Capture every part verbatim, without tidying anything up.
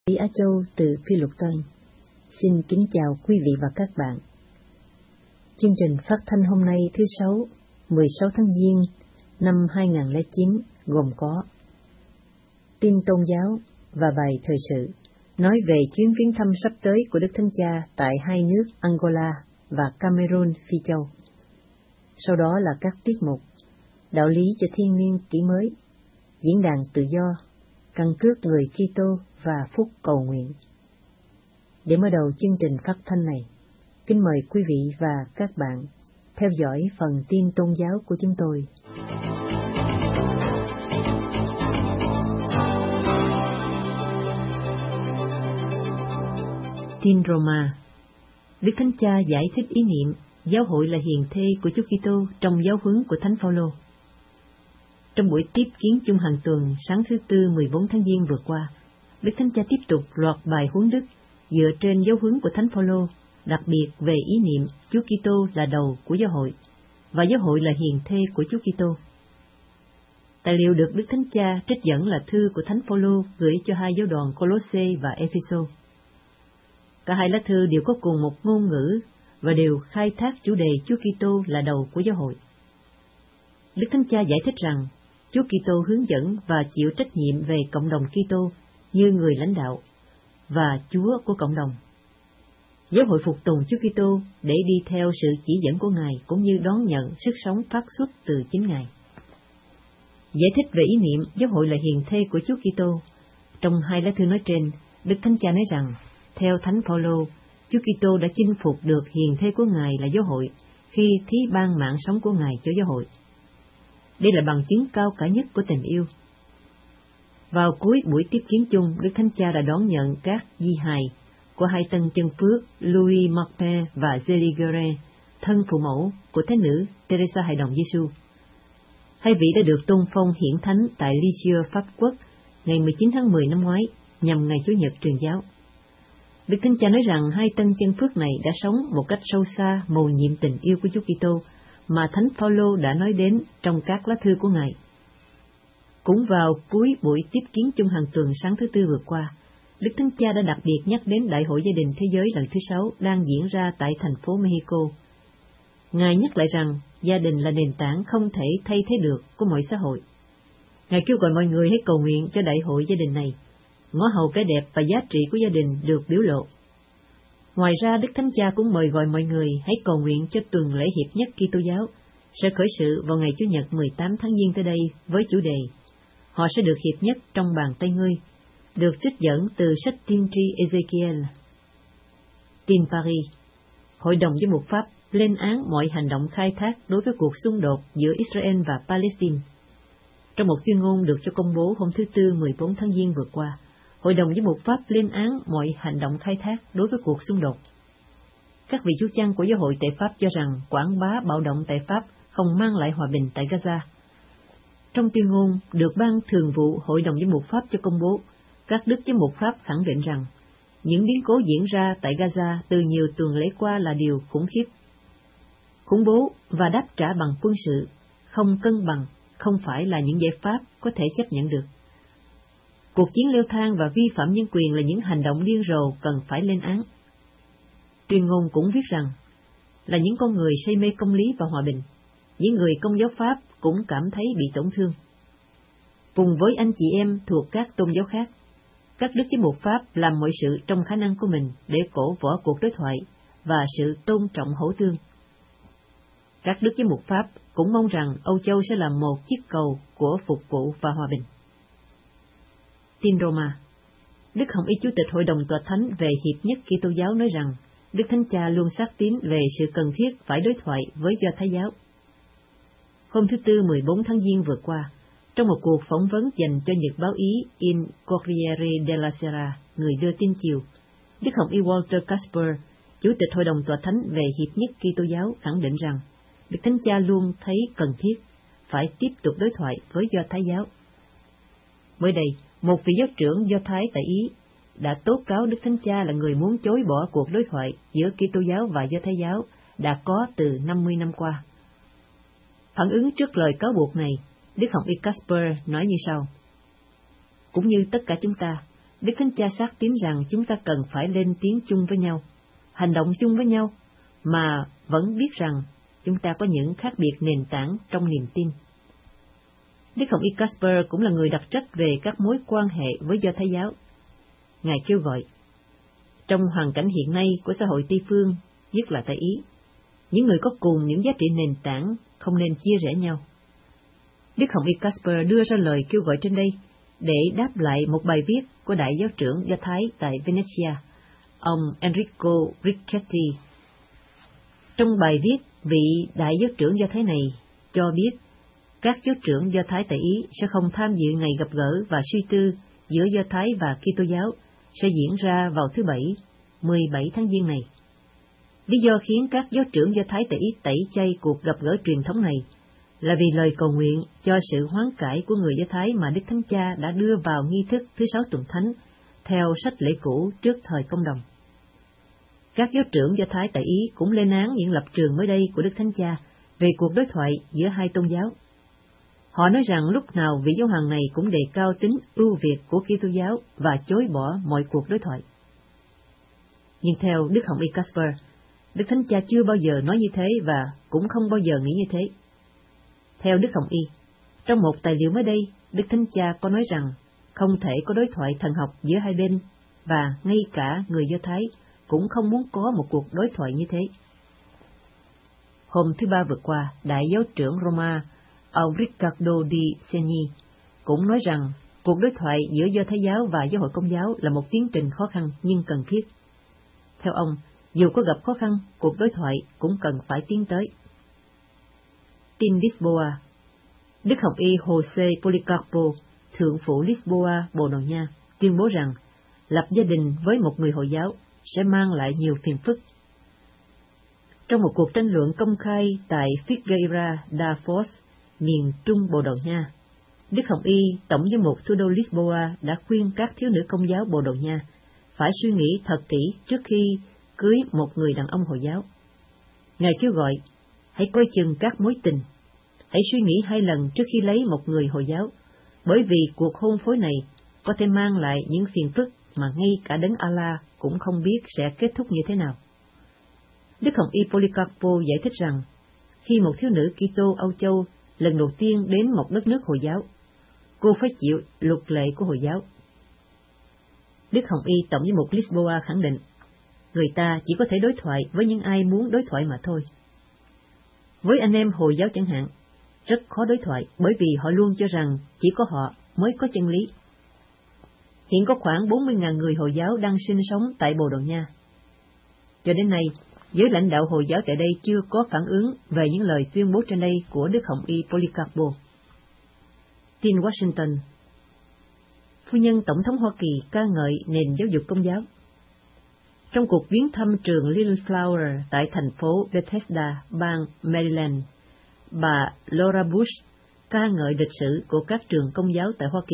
Á Châu từ Phi Luật Tân xin kính chào quý vị và các bạn. Chương trình phát thanh hôm nay thứ Sáu, mười sáu tháng Giêng năm hai nghìn không trăm lẻ chín gồm có tin tôn giáo và bài thời sự nói về chuyến viếng thăm sắp tới của Đức Thánh Cha tại hai nước Angola và Cameroon, Phi Châu. Sau đó là các tiết mục đạo lý cho thiên niên kỷ mới, diễn đàn tự do, căn cước người Kitô và phúc cầu nguyện. Để mở đầu chương trình phát thanh này, kính mời quý vị và các bạn theo dõi phần tin tôn giáo của chúng tôi. Tin Roma. Đức Thánh Cha giải thích ý niệm giáo hội là hiền thê của Chúa Kitô trong giáo huấn của Thánh Phaolô. Trong buổi tiếp kiến chung hàng tuần sáng thứ Tư mười bốn tháng Giêng vừa qua, Đức Thánh Cha tiếp tục loạt bài huấn đức dựa trên giáo huấn của Thánh Phaolô, đặc biệt về ý niệm Chúa Kitô là đầu của giáo hội và giáo hội là hiền thê của Chúa Kitô. Tài liệu được Đức Thánh Cha trích dẫn là thư của Thánh Phaolô gửi cho hai giáo đoàn Colosse và Epheso. Cả hai lá thư đều có cùng một ngôn ngữ và đều khai thác chủ đề Chúa Kitô là đầu của giáo hội. Đức Thánh Cha giải thích rằng Chúa Kitô hướng dẫn và chịu trách nhiệm về cộng đồng Kitô như người lãnh đạo và Chúa của cộng đồng. Giáo hội phục tùng Chúa Kitô để đi theo sự chỉ dẫn của Ngài cũng như đón nhận sức sống phát xuất từ chính Ngài. Giải thích về ý niệm giáo hội là hiền thê của Chúa Kitô, trong hai lá thư nói trên, Đức Thánh Cha nói rằng theo Thánh Phaolô, Chúa Kitô đã chinh phục được hiền thê của Ngài là giáo hội khi thí ban mạng sống của Ngài cho giáo hội. Đây là bằng chứng cao cả nhất của tình yêu. Vào cuối buổi tiếp kiến chung, Đức Thánh Cha đã đón nhận các di hài của hai tân chân phước Louis Martin và Zélie Guérin, thân phụ mẫu của Thánh nữ Teresa Hài Đồng Giêsu. Hai vị đã được tôn phong hiển thánh tại Lisieux, Pháp Quốc, ngày mười chín tháng mười năm ngoái, nhằm ngày Chủ nhật truyền giáo. Đức Thánh Cha nói rằng hai tân chân phước này đã sống một cách sâu xa mầu nhiệm tình yêu của Chúa Kitô mà Thánh Phaolô đã nói đến trong các lá thư của Ngài. Cũng vào cuối buổi tiếp kiến chung hàng tuần sáng thứ Tư vừa qua, Đức Thánh Cha đã đặc biệt nhắc đến Đại hội Gia đình Thế giới lần thứ sáu đang diễn ra tại thành phố Mexico. Ngài nhắc lại rằng gia đình là nền tảng không thể thay thế được của mọi xã hội. Ngài kêu gọi mọi người hãy cầu nguyện cho Đại hội Gia đình này, ngõ hầu cái đẹp và giá trị của gia đình được biểu lộ. Ngoài ra, Đức Thánh Cha cũng mời gọi mọi người hãy cầu nguyện cho tuần lễ hiệp nhất Kitô giáo sẽ khởi sự vào ngày Chủ nhật mười tám tháng Giêng tới đây với chủ đề Họ sẽ được hiệp nhất trong bàn tay ngươi, được trích dẫn từ sách tiên tri Ezekiel. Tin Paris. Hội đồng Giám mục Pháp lên án mọi hành động khai thác đối với cuộc xung đột giữa Israel và Palestine. Trong một tuyên ngôn được cho công bố hôm thứ Tư mười bốn tháng Giêng vừa qua, Hội đồng Giám mục Pháp lên án mọi hành động khai thác đối với cuộc xung đột. Các vị chúa chăn của giáo hội tại Pháp cho rằng quảng bá bạo động tại Pháp không mang lại hòa bình tại Gaza. Trong tuyên ngôn được Ban Thường vụ Hội đồng Giám mục Pháp cho công bố, các đức giám mục Pháp khẳng định rằng những biến cố diễn ra tại Gaza từ nhiều tuần lễ qua là điều khủng khiếp. Khủng bố và đáp trả bằng quân sự, không cân bằng, không phải là những giải pháp có thể chấp nhận được. Cuộc chiến leo thang và vi phạm nhân quyền là những hành động điên rồ cần phải lên án. Tuyên ngôn cũng viết rằng, là những con người say mê công lý và hòa bình, những người Công giáo Pháp cũng cảm thấy bị tổn thương. Cùng với anh chị em thuộc các tôn giáo khác, các đức giám mục Pháp làm mọi sự trong khả năng của mình để cổ võ cuộc đối thoại và sự tôn trọng hữu thương. Các đức giám mục Pháp cũng mong rằng Âu Châu sẽ là một chiếc cầu của phục vụ và hòa bình. Tin Roma. Đức Hồng Y Chủ tịch Hội đồng Tòa Thánh về Hiệp nhất Kitô giáo nói rằng Đức Thánh Cha luôn xác tín về sự cần thiết phải đối thoại với Do Thái giáo. Hôm thứ Tư mười bốn tháng Giêng vừa qua, trong một cuộc phỏng vấn dành cho nhật báo Ý In Corriere della Sera, người đưa tin chiều, Đức Hồng Y Walter Casper, Chủ tịch Hội đồng Tòa Thánh về Hiệp nhất Kitô giáo khẳng định rằng Đức Thánh Cha luôn thấy cần thiết phải tiếp tục đối thoại với Do Thái giáo. Mới đây, một vị giáo trưởng Do Thái tại Ý đã tố cáo Đức Thánh Cha là người muốn chối bỏ cuộc đối thoại giữa Kitô giáo và Do Thái giáo đã có từ năm mươi năm qua. Phản ứng trước lời cáo buộc này, Đức Hồng Y Casper nói như sau: Cũng như tất cả chúng ta, Đức Thánh Cha xác tín rằng chúng ta cần phải lên tiếng chung với nhau, hành động chung với nhau, mà vẫn biết rằng chúng ta có những khác biệt nền tảng trong niềm tin. Đức Hồng Y Casper cũng là người đặc trách về các mối quan hệ với Do Thái giáo. Ngài kêu gọi, trong hoàn cảnh hiện nay của xã hội Tây phương, nhất là tại Ý, những người có cùng những giá trị nền tảng không nên chia rẽ nhau. Đức Hồng Y Casper đưa ra lời kêu gọi trên đây để đáp lại một bài viết của Đại giáo trưởng Do Thái tại Venezia, ông Enrico Ricchetti. Trong bài viết, vị Đại giáo trưởng Do Thái này cho biết các giáo trưởng Do Thái tại Ý sẽ không tham dự ngày gặp gỡ và suy tư giữa Do Thái và Kitô giáo sẽ diễn ra vào thứ Bảy, mười bảy tháng Giêng này. Lý do khiến các giáo trưởng Do Thái tại Ý tẩy chay cuộc gặp gỡ truyền thống này là vì lời cầu nguyện cho sự hoán cải của người Do Thái mà Đức Thánh Cha đã đưa vào nghi thức thứ sáu tuần thánh theo sách lễ cũ trước thời công đồng. Các giáo trưởng Do Thái tại Ý cũng lên án những lập trường mới đây của Đức Thánh Cha về cuộc đối thoại giữa hai tôn giáo. Họ nói rằng lúc nào vị giáo hoàng này cũng đề cao tính ưu việt của Kitô giáo và chối bỏ mọi cuộc đối thoại. Nhưng theo Đức Hồng Y Casper, Đức Thánh Cha chưa bao giờ nói như thế và cũng không bao giờ nghĩ như thế. Theo Đức Hồng Y, trong một tài liệu mới đây, Đức Thánh Cha có nói rằng không thể có đối thoại thần học giữa hai bên và ngay cả người Do Thái cũng không muốn có một cuộc đối thoại như thế. Hôm thứ Ba vừa qua, Đại giáo trưởng Roma, ông Riccardo Di Segni, cũng nói rằng cuộc đối thoại giữa Do Thái giáo và Giáo hội Công giáo là một tiến trình khó khăn nhưng cần thiết. Theo ông, dù có gặp khó khăn, cuộc đối thoại cũng cần phải tiến tới. Tin Lisboa. Đức Hồng Y Jose Policarpo, thượng phụ Lisboa, Bồ Đào Nha, tuyên bố rằng lập gia đình với một người Hồi giáo sẽ mang lại nhiều phiền phức. Trong một cuộc tranh luận công khai tại Figueira da Foz, miền Trung Bồ Đào Nha, Đức Hồng Y, tổng giám mục thủ đô Lisboa, đã khuyên các thiếu nữ Công giáo Bồ Đào Nha phải suy nghĩ thật kỹ trước khi cưới một người đàn ông Hồi giáo. Ngài kêu gọi, hãy coi chừng các mối tình, hãy suy nghĩ hai lần trước khi lấy một người Hồi giáo, bởi vì cuộc hôn phối này có thể mang lại những phiền phức mà ngay cả Đấng Allah cũng không biết sẽ kết thúc như thế nào. Đức Hồng Y Policarpo giải thích rằng, khi một thiếu nữ Kitô Âu Châu lần đầu tiên đến một đất nước Hồi giáo, cô phải chịu luật lệ của Hồi giáo. Đức Hồng Y tổng giám mục Lisboa khẳng định, người ta chỉ có thể đối thoại với những ai muốn đối thoại mà thôi. Với anh em Hồi giáo chẳng hạn, rất khó đối thoại bởi vì họ luôn cho rằng chỉ có họ mới có chân lý. Hiện có khoảng bốn mươi nghìn người Hồi giáo đang sinh sống tại Bồ Đào Nha. Cho đến nay, giới lãnh đạo Hồi giáo tại đây chưa có phản ứng về những lời tuyên bố trên đây của Đức Hồng Y Policarpo. Tin Washington. Phu nhân Tổng thống Hoa Kỳ ca ngợi nền giáo dục Công giáo. Trong cuộc viếng thăm trường Little Flower tại thành phố Bethesda, bang Maryland, bà Laura Bush ca ngợi lịch sử của các trường Công giáo tại Hoa Kỳ.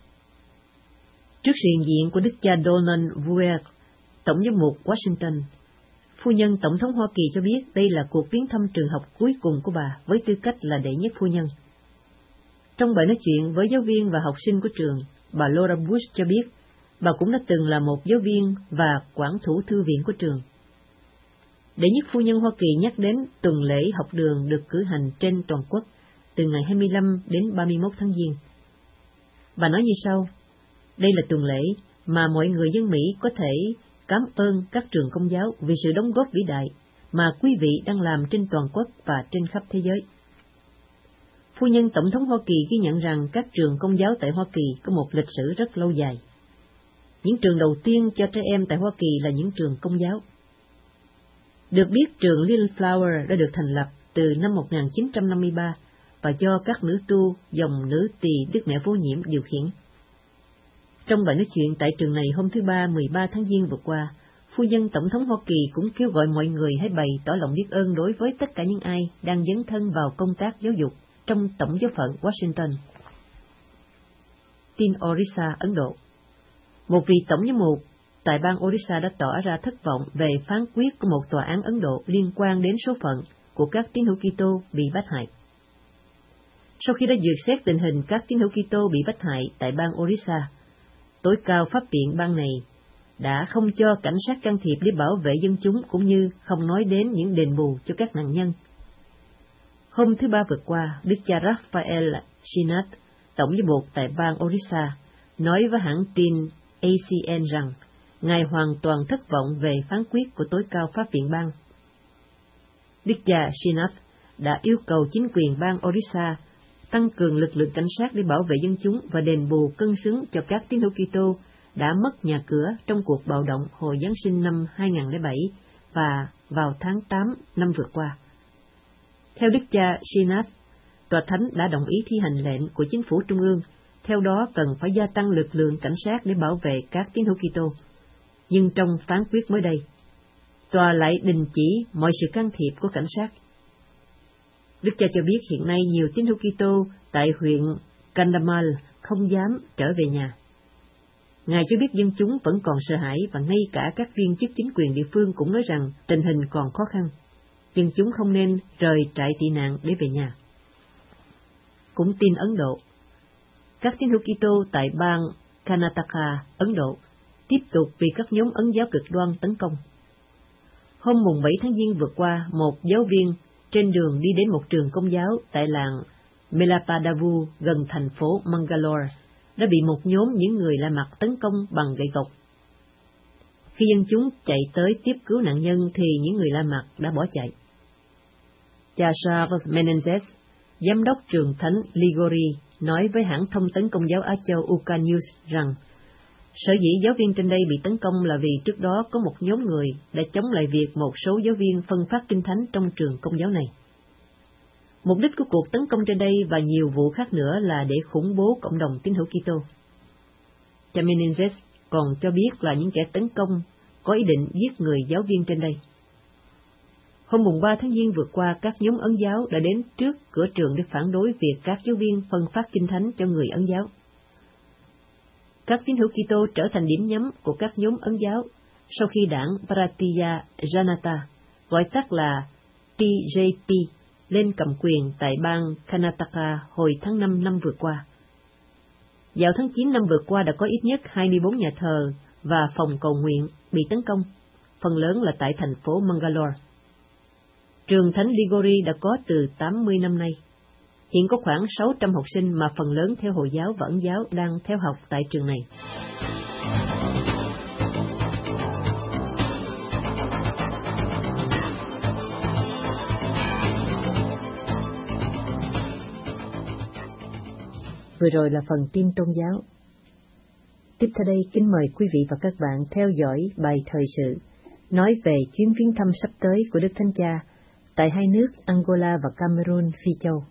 Trước sự hiện diện của Đức cha Donald Vuer, Tổng giám mục Washington, phu nhân Tổng thống Hoa Kỳ cho biết đây là cuộc viếng thăm trường học cuối cùng của bà với tư cách là đệ nhất phu nhân. Trong bài nói chuyện với giáo viên và học sinh của trường, bà Laura Bush cho biết bà cũng đã từng là một giáo viên và quản thủ thư viện của trường. Đệ nhất phu nhân Hoa Kỳ nhắc đến tuần lễ học đường được cử hành trên toàn quốc từ ngày hai mươi lăm đến ba mươi mốt tháng Giêng. Bà nói như sau, đây là tuần lễ mà mọi người dân Mỹ có thể cảm ơn các trường Công giáo vì sự đóng góp vĩ đại mà quý vị đang làm trên toàn quốc và trên khắp thế giới. Phu nhân Tổng thống Hoa Kỳ ghi nhận rằng các trường Công giáo tại Hoa Kỳ có một lịch sử rất lâu dài. Những trường đầu tiên cho trẻ em tại Hoa Kỳ là những trường Công giáo. Được biết, trường Little Flower đã được thành lập từ năm một nghìn chín trăm năm mươi ba và do các nữ tu dòng nữ tỳ Đức Mẹ Vô Nhiễm điều khiển. Trong bài nói chuyện tại trường này hôm thứ Ba mười ba tháng Giêng vừa qua, phu nhân Tổng thống Hoa Kỳ cũng kêu gọi mọi người hãy bày tỏ lòng biết ơn đối với tất cả những ai đang dấn thân vào công tác giáo dục trong Tổng giáo phận Washington. Tin Orissa, Ấn Độ. Một vị tổng giám mục tại bang Orissa đã tỏ ra thất vọng về phán quyết của một tòa án Ấn Độ liên quan đến số phận của các tín hữu Kitô bị bắt hại. Sau khi đã duyệt xét tình hình các tín hữu Kitô bị bắt hại tại bang Orissa, tối cao pháp viện bang này đã không cho cảnh sát can thiệp để bảo vệ dân chúng, cũng như không nói đến những đền bù cho các nạn nhân. Hôm thứ Ba vừa qua, Đức cha Raphael Srinath, tổng giám mục tại bang Orissa, nói với hãng tin A C N rằng Ngài hoàn toàn thất vọng về phán quyết của tối cao pháp viện bang. Đức cha Srinath đã yêu cầu chính quyền bang Orissa tăng cường lực lượng cảnh sát để bảo vệ dân chúng và đền bù cân xứng cho các tín hữu Kitô đã mất nhà cửa trong cuộc bạo động hồi Giáng sinh năm hai nghìn không trăm lẻ bảy và vào tháng tám năm vừa qua. Theo Đức cha Srinath, Tòa Thánh đã đồng ý thi hành lệnh của chính phủ trung ương, theo đó cần phải gia tăng lực lượng cảnh sát để bảo vệ các tín hữu Kitô. Nhưng trong phán quyết mới đây, Tòa lại đình chỉ mọi sự can thiệp của cảnh sát. Đức cha cho biết hiện nay nhiều tín hữu Kitô tại huyện Kandhamal không dám trở về nhà. Ngài cho biết dân chúng vẫn còn sợ hãi và ngay cả các viên chức chính quyền địa phương cũng nói rằng tình hình còn khó khăn. Dân chúng không nên rời trại tị nạn để về nhà. Cũng tin Ấn Độ, các tín hữu Kitô tại bang Karnataka, Ấn Độ, tiếp tục bị các nhóm Ấn giáo cực đoan tấn công. Hôm mùng bảy tháng Giêng vừa qua, một giáo viên trên đường đi đến một trường công giáo tại làng Melapadavu gần thành phố Mangalore đã bị một nhóm những người lạ mặt tấn công bằng gậy gộc. Khi dân chúng chạy tới tiếp cứu nạn nhân thì những người lạ mặt đã bỏ chạy. Cha Charles Menendez, giám đốc trường thánh Ligori, nói với hãng thông tấn công giáo Á Châu Uka News rằng sở dĩ giáo viên trên đây bị tấn công là vì trước đó có một nhóm người đã chống lại việc một số giáo viên phân phát kinh thánh trong trường công giáo này. Mục đích của cuộc tấn công trên đây và nhiều vụ khác nữa là để khủng bố cộng đồng tín hữu Kitô. Cha Menendez còn cho biết là những kẻ tấn công có ý định giết người giáo viên trên đây. Hôm mùng ba tháng Giêng vừa qua, các nhóm Ấn giáo đã đến trước cửa trường để phản đối việc các giáo viên phân phát kinh thánh cho người Ấn giáo. Các tín hữu Kitô trở thành điểm nhắm của các nhóm Ấn giáo sau khi đảng Bharatiya Janata, gọi tắt là T J P, lên cầm quyền tại bang Karnataka hồi tháng năm năm vừa qua. Vào tháng chín năm vừa qua đã có ít nhất hai mươi bốn nhà thờ và phòng cầu nguyện bị tấn công, phần lớn là tại thành phố Mangalore. Trường thánh Ligori đã có từ tám mươi năm nay. Hiện có khoảng sáu trăm học sinh mà phần lớn theo Hồi giáo và Ấn giáo đang theo học tại trường này. Vừa rồi là phần tin tôn giáo. Tiếp theo đây kính mời quý vị và các bạn theo dõi bài thời sự nói về chuyến viếng thăm sắp tới của Đức Thánh Cha tại hai nước Angola và Cameroon, Phi Châu.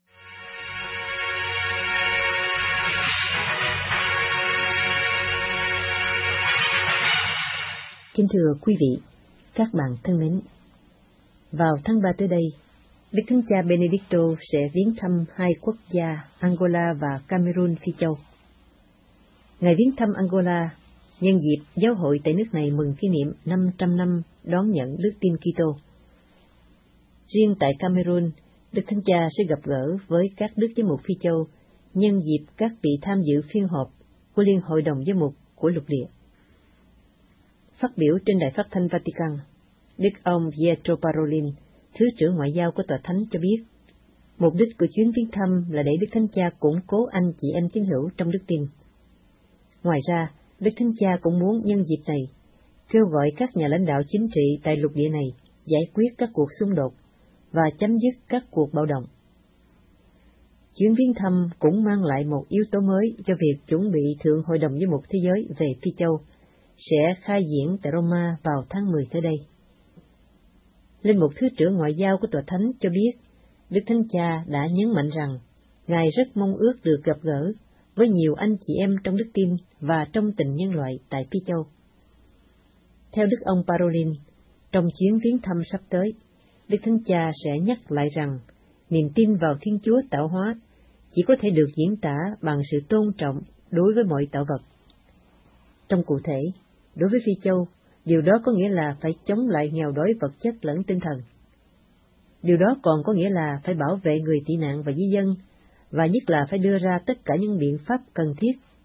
Kính thưa quý vị, các bạn thân mến, vào tháng ba tới đây, Đức Thánh Cha Benedicto sẽ viếng thăm hai quốc gia Angola và Cameroon, Phi Châu. Ngài viếng thăm Angola nhân dịp giáo hội tại nước này mừng kỷ niệm năm trăm năm đón nhận đức tin Kitô. Riêng tại Cameroon, Đức Thánh Cha sẽ gặp gỡ với các đức giám mục Phi Châu nhân dịp các vị tham dự phiên họp của Liên hội đồng giám mục của lục địa. Phát biểu trên đài phát thanh Vatican, Đức ông Pietro Parolin, Thứ trưởng Ngoại giao của Tòa Thánh cho biết, mục đích của chuyến viếng thăm là để Đức Thánh Cha củng cố anh chị em tín hữu trong đức tin. Ngoài ra, Đức Thánh Cha cũng muốn nhân dịp này kêu gọi các nhà lãnh đạo chính trị tại lục địa này giải quyết các cuộc xung đột và chấm dứt các cuộc bạo động. Chuyến viếng thăm cũng mang lại một yếu tố mới cho việc chuẩn bị Thượng Hội đồng Giám mục Thế giới về Phi Châu sẽ khai diễn tại Roma vào tháng mười tới đây. Linh mục Thứ trưởng Ngoại giao của Tòa Thánh cho biết, Đức Thánh Cha đã nhấn mạnh rằng Ngài rất mong ước được gặp gỡ với nhiều anh chị em trong đức tin và trong tình nhân loại tại Phi Châu. Theo Đức ông Parolin, trong chuyến viếng thăm sắp tới, Đức Thánh Cha sẽ nhắc lại rằng niềm tin vào Thiên Chúa tạo hóa chỉ có thể được diễn tả bằng sự tôn trọng đối với mọi tạo vật. Trong cụ thể, đối với Phi Châu, điều đó có nghĩa là phải chống lại nghèo đói vật chất lẫn tinh thần. Điều đó còn có nghĩa là phải bảo vệ người tị nạn và di dân, và nhất là phải đưa ra tất cả những biện pháp cần thiết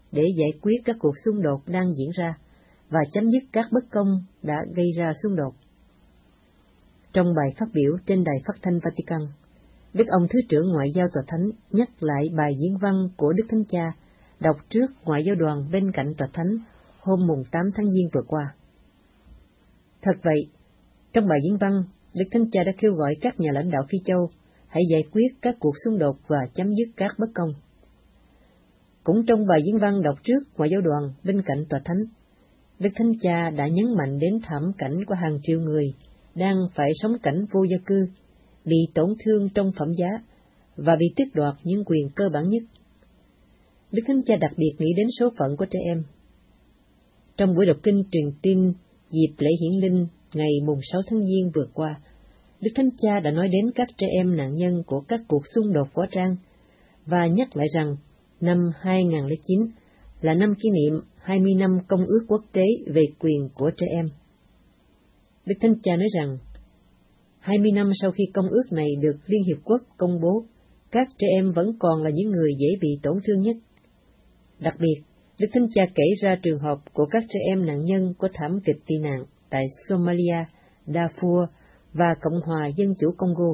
để giải quyết các cuộc xung đột đang diễn ra và chấm dứt các bất công đã gây ra xung đột. Trong bài phát biểu trên đài phát thanh Vatican, Đức ông Thứ trưởng Ngoại giao Tòa Thánh nhắc lại bài diễn văn của Đức Thánh Cha đọc trước Ngoại giao đoàn bên cạnh Tòa Thánh hôm mùng tám tháng Giêng vừa qua. Thật vậy, trong bài diễn văn, Đức Thánh Cha đã kêu gọi các nhà lãnh đạo Phi Châu hãy giải quyết các cuộc xung đột và chấm dứt các bất công. Cũng trong bài diễn văn đọc trước Ngoại giao đoàn bên cạnh Tòa Thánh, Đức Thánh Cha đã nhấn mạnh đến thảm cảnh của hàng triệu người đang phải sống cảnh vô gia cư, bị tổn thương trong phẩm giá và bị tước đoạt những quyền cơ bản nhất. Đức Thánh Cha đặc biệt nghĩ đến số phận của trẻ em. Trong buổi đọc kinh truyền tin dịp lễ hiển linh ngày mùng sáu tháng Giêng vừa qua, Đức Thánh Cha đã nói đến các trẻ em nạn nhân của các cuộc xung đột võ trang và nhắc lại rằng năm hai nghìn không trăm lẻ chín là năm kỷ niệm hai mươi năm Công ước Quốc tế về quyền của trẻ em. Đức Thánh Cha nói rằng, hai mươi năm sau khi công ước này được Liên Hiệp Quốc công bố, các trẻ em vẫn còn là những người dễ bị tổn thương nhất. Đặc biệt, Đức Thánh Cha kể ra trường hợp của các trẻ em nạn nhân của thảm kịch tị nạn tại Somalia, Darfur và Cộng hòa Dân chủ Congo.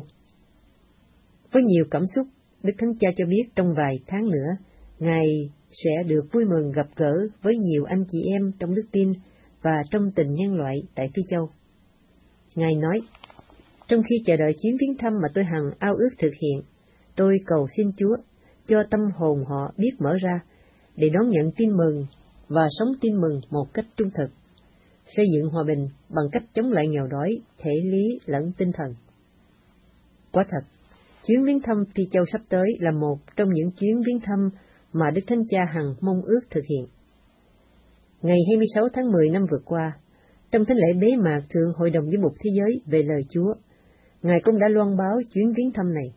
Với nhiều cảm xúc, Đức Thánh Cha cho biết trong vài tháng nữa, Ngài sẽ được vui mừng gặp gỡ với nhiều anh chị em trong đức tin và trong tình nhân loại tại Phi Châu. Ngài nói, trong khi chờ đợi chuyến viếng thăm mà tôi hằng ao ước thực hiện, tôi cầu xin Chúa cho tâm hồn họ biết mở ra để đón nhận tin mừng và sống tin mừng một cách trung thực, xây dựng hòa bình bằng cách chống lại nghèo đói, thể lý lẫn tinh thần. Quả thật, chuyến viếng thăm Phi Châu sắp tới là một trong những chuyến viếng thăm mà Đức Thánh Cha hằng mong ước thực hiện. Ngày hai mươi sáu tháng mười năm vừa qua, trong thánh lễ bế mạc Thượng Hội đồng Giám mục Thế giới về lời Chúa, Ngài cũng đã loan báo chuyến viếng thăm này.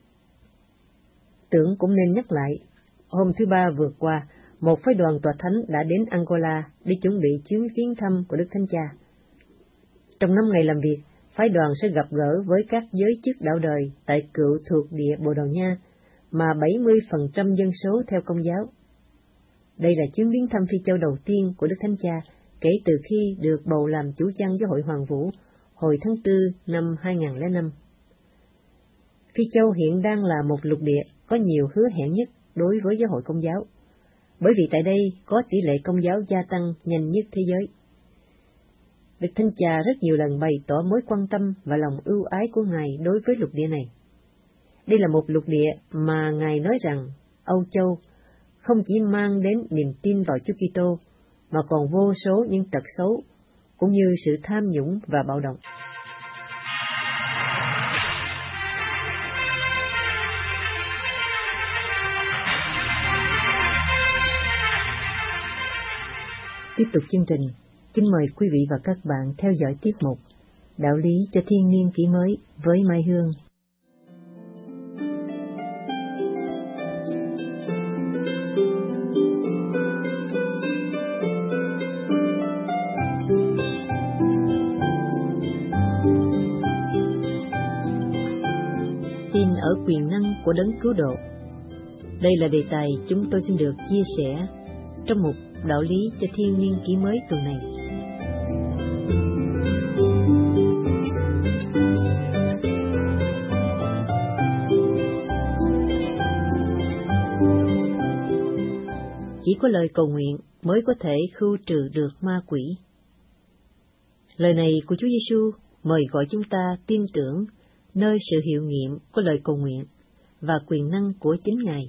Tưởng cũng nên nhắc lại, hôm thứ Ba vừa qua, một phái đoàn Tòa Thánh đã đến Angola để chuẩn bị chuyến viếng thăm của Đức Thánh Cha. Trong năm ngày làm việc, phái đoàn sẽ gặp gỡ với các giới chức đạo đời tại cựu thuộc địa Bồ Đào Nha, mà bảy mươi phần trăm dân số theo Công giáo. Đây là chuyến viếng thăm Phi Châu đầu tiên của Đức Thánh Cha kể từ khi được bầu làm chủ chăn giáo hội Hoàng Vũ hồi tháng tư năm hai nghìn không trăm lẻ năm. Phi Châu hiện đang là một lục địa có nhiều hứa hẹn nhất đối với giáo hội Công giáo, bởi vì tại đây có tỷ lệ Công giáo gia tăng nhanh nhất thế giới. Đức Thánh Cha rất nhiều lần bày tỏ mối quan tâm và lòng ưu ái của Ngài đối với lục địa này. Đây là một lục địa mà Ngài nói rằng Âu Châu không chỉ mang đến niềm tin vào Chúa Kitô, mà còn vô số những tật xấu, cũng như sự tham nhũng và bạo động. Tiếp tục chương trình, kính mời quý vị và các bạn theo dõi tiết mục Đạo lý cho thiên niên kỷ mới với Mai Hương. Tin ở quyền năng của Đấng Cứu Độ. Đây là đề tài chúng tôi xin được chia sẻ trong mục Đạo lý cho thiên niên kỷ mới tuần này. Chỉ có lời cầu nguyện mới có thể khưu trừ được ma quỷ. Lời này của Chúa Giêsu mời gọi chúng ta tin tưởng nơi sự hiệu nghiệm của lời cầu nguyện và quyền năng của chính Ngài.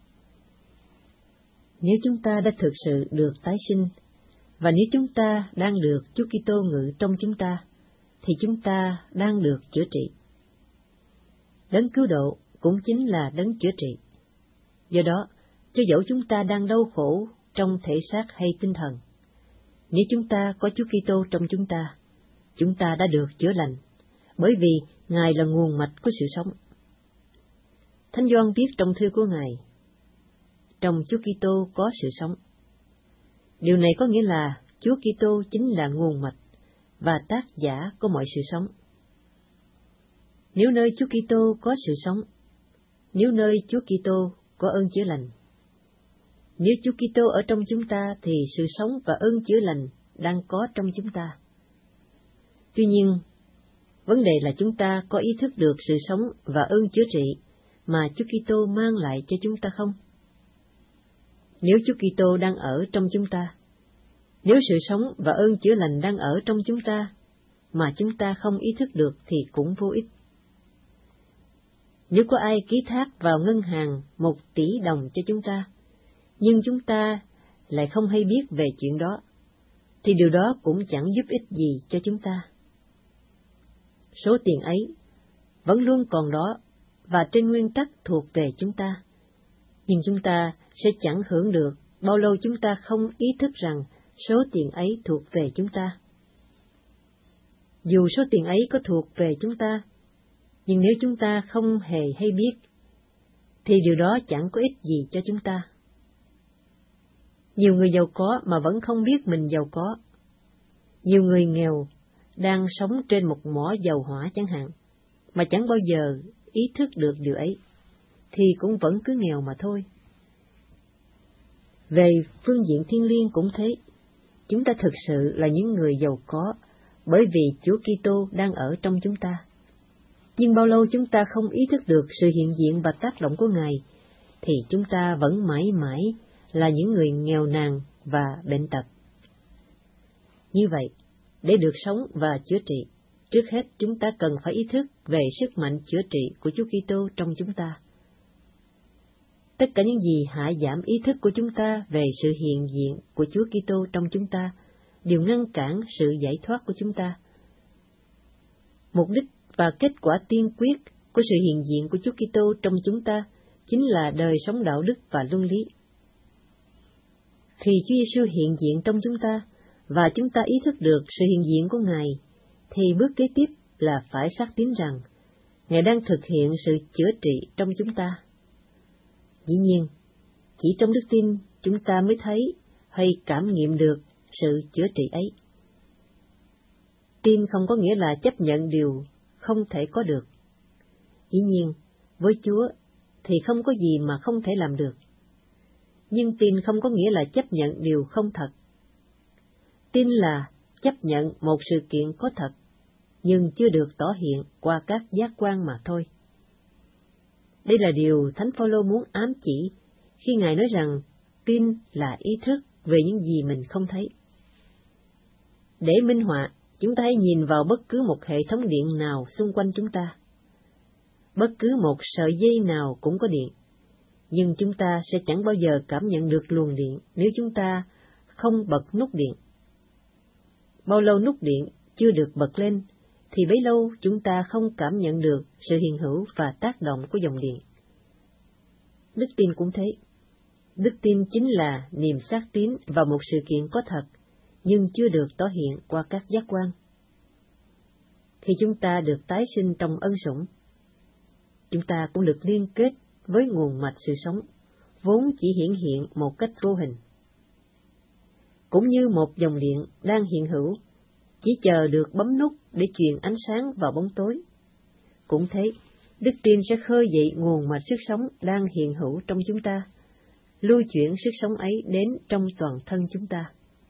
Nếu chúng ta đã thực sự được tái sinh, và nếu chúng ta đang được Chúa Kitô ngự trong chúng ta, thì chúng ta đang được chữa trị. Đấng cứu độ cũng chính là đấng chữa trị. Do đó, cho dẫu chúng ta đang đau khổ trong thể xác hay tinh thần, nếu chúng ta có Chúa Kitô trong chúng ta, chúng ta đã được chữa lành, bởi vì Ngài là nguồn mạch của sự sống. Thánh Gioan viết trong thư của Ngài, trong Chúa Kitô có sự sống. Điều này có nghĩa là Chúa Kitô chính là nguồn mạch và tác giả của mọi sự sống. Nếu nơi Chúa Kitô có sự sống, nếu nơi Chúa Kitô có ơn chữa lành, Nếu Chúa Kitô ở trong chúng ta thì sự sống và ơn chữa lành đang có trong chúng ta. Tuy nhiên, vấn đề là chúng ta có ý thức được sự sống và ơn chữa trị mà Chúa Kitô mang lại cho chúng ta không? Nếu Chúa Kitô đang ở trong chúng ta, nếu sự sống và ơn chữa lành đang ở trong chúng ta, mà chúng ta không ý thức được thì cũng vô ích. Nếu có ai ký thác vào ngân hàng một tỷ đồng cho chúng ta, nhưng chúng ta lại không hay biết về chuyện đó, thì điều đó cũng chẳng giúp ích gì cho chúng ta. Số tiền ấy vẫn luôn còn đó và trên nguyên tắc thuộc về chúng ta, nhưng chúng ta sẽ chẳng hưởng được bao lâu chúng ta không ý thức rằng số tiền ấy thuộc về chúng ta. Dù số tiền ấy có thuộc về chúng ta, nhưng nếu chúng ta không hề hay biết, thì điều đó chẳng có ích gì cho chúng ta. Nhiều người giàu có mà vẫn không biết mình giàu có. Nhiều người nghèo đang sống trên một mỏ dầu hỏa chẳng hạn, mà chẳng bao giờ ý thức được điều ấy, thì cũng vẫn cứ nghèo mà thôi. Về phương diện thiêng liêng cũng thế, chúng ta thực sự là những người giàu có, bởi vì Chúa Kitô đang ở trong chúng ta. Nhưng bao lâu chúng ta không ý thức được sự hiện diện và tác động của Ngài, thì chúng ta vẫn mãi mãi là những người nghèo nàn và bệnh tật. Như vậy, để được sống và chữa trị, trước hết chúng ta cần phải ý thức về sức mạnh chữa trị của Chúa Kitô trong chúng ta. Tất cả những gì hạ giảm ý thức của chúng ta về sự hiện diện của Chúa Kitô trong chúng ta đều ngăn cản sự giải thoát của chúng ta. Mục đích và kết quả tiên quyết của sự hiện diện của Chúa Kitô trong chúng ta chính là đời sống đạo đức và luân lý. Khi Chúa Giêsu hiện diện trong chúng ta và chúng ta ý thức được sự hiện diện của Ngài, thì bước kế tiếp là phải xác tín rằng Ngài đang thực hiện sự chữa trị trong chúng ta. Dĩ nhiên, chỉ trong đức tin chúng ta mới thấy hay cảm nghiệm được sự chữa trị ấy. Tin không có nghĩa là chấp nhận điều không thể có được. Dĩ nhiên, với Chúa thì không có gì mà không thể làm được. Nhưng tin không có nghĩa là chấp nhận điều không thật. Tin là chấp nhận một sự kiện có thật, nhưng chưa được tỏ hiện qua các giác quan mà thôi. Đây là điều Thánh Phaolô muốn ám chỉ khi Ngài nói rằng tin là ý thức về những gì mình không thấy. Để minh họa, chúng ta hãy nhìn vào bất cứ một hệ thống điện nào xung quanh chúng ta. Bất cứ một sợi dây nào cũng có điện, nhưng chúng ta sẽ chẳng bao giờ cảm nhận được luồng điện nếu chúng ta không bật nút điện. Bao lâu nút điện chưa được bật lên, thì bấy lâu chúng ta không cảm nhận được sự hiện hữu và tác động của dòng điện. Đức tin cũng thế. Đức tin chính là niềm xác tín vào một sự kiện có thật, nhưng chưa được tỏ hiện qua các giác quan. Khi chúng ta được tái sinh trong ân sủng, chúng ta cũng được liên kết với nguồn mạch sự sống, vốn chỉ hiển hiện một cách vô hình. Cũng như một dòng điện đang hiện hữu, chỉ chờ được bấm nút để truyền ánh sáng vào bóng tối. Cũng thế, đức tin sẽ khơi dậy nguồn mạch sức sống đang hiện hữu trong chúng ta, lưu chuyển sức sống ấy đến trong toàn thân chúng ta.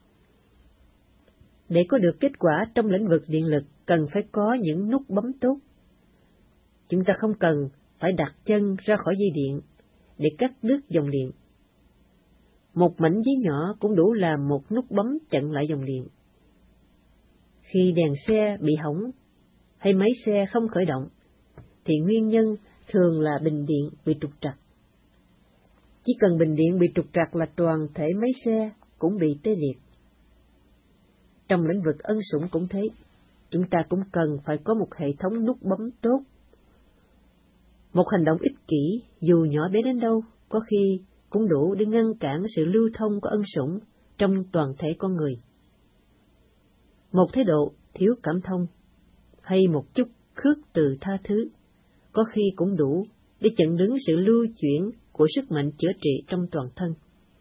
Để có được kết quả trong lĩnh vực điện lực, cần phải có những nút bấm tốt. Chúng ta không cần phải đặt chân ra khỏi dây điện để cắt đứt dòng điện. Một mảnh giấy nhỏ cũng đủ làm một nút bấm chặn lại dòng điện. Khi đèn xe bị hỏng hay máy xe không khởi động, thì nguyên nhân thường là bình điện bị trục trặc. Chỉ cần bình điện bị trục trặc là toàn thể máy xe cũng bị tê liệt. Trong lĩnh vực ân sủng cũng thế, chúng ta cũng cần phải có một hệ thống nút bấm tốt. Một hành động ích kỷ, dù nhỏ bé đến đâu, có khi cũng đủ để ngăn cản sự lưu thông của ân sủng trong toàn thể con người. Một thái độ thiếu cảm thông, hay một chút khước từ tha thứ, có khi cũng đủ để chặn đứng sự lưu chuyển của sức mạnh chữa trị trong toàn thân.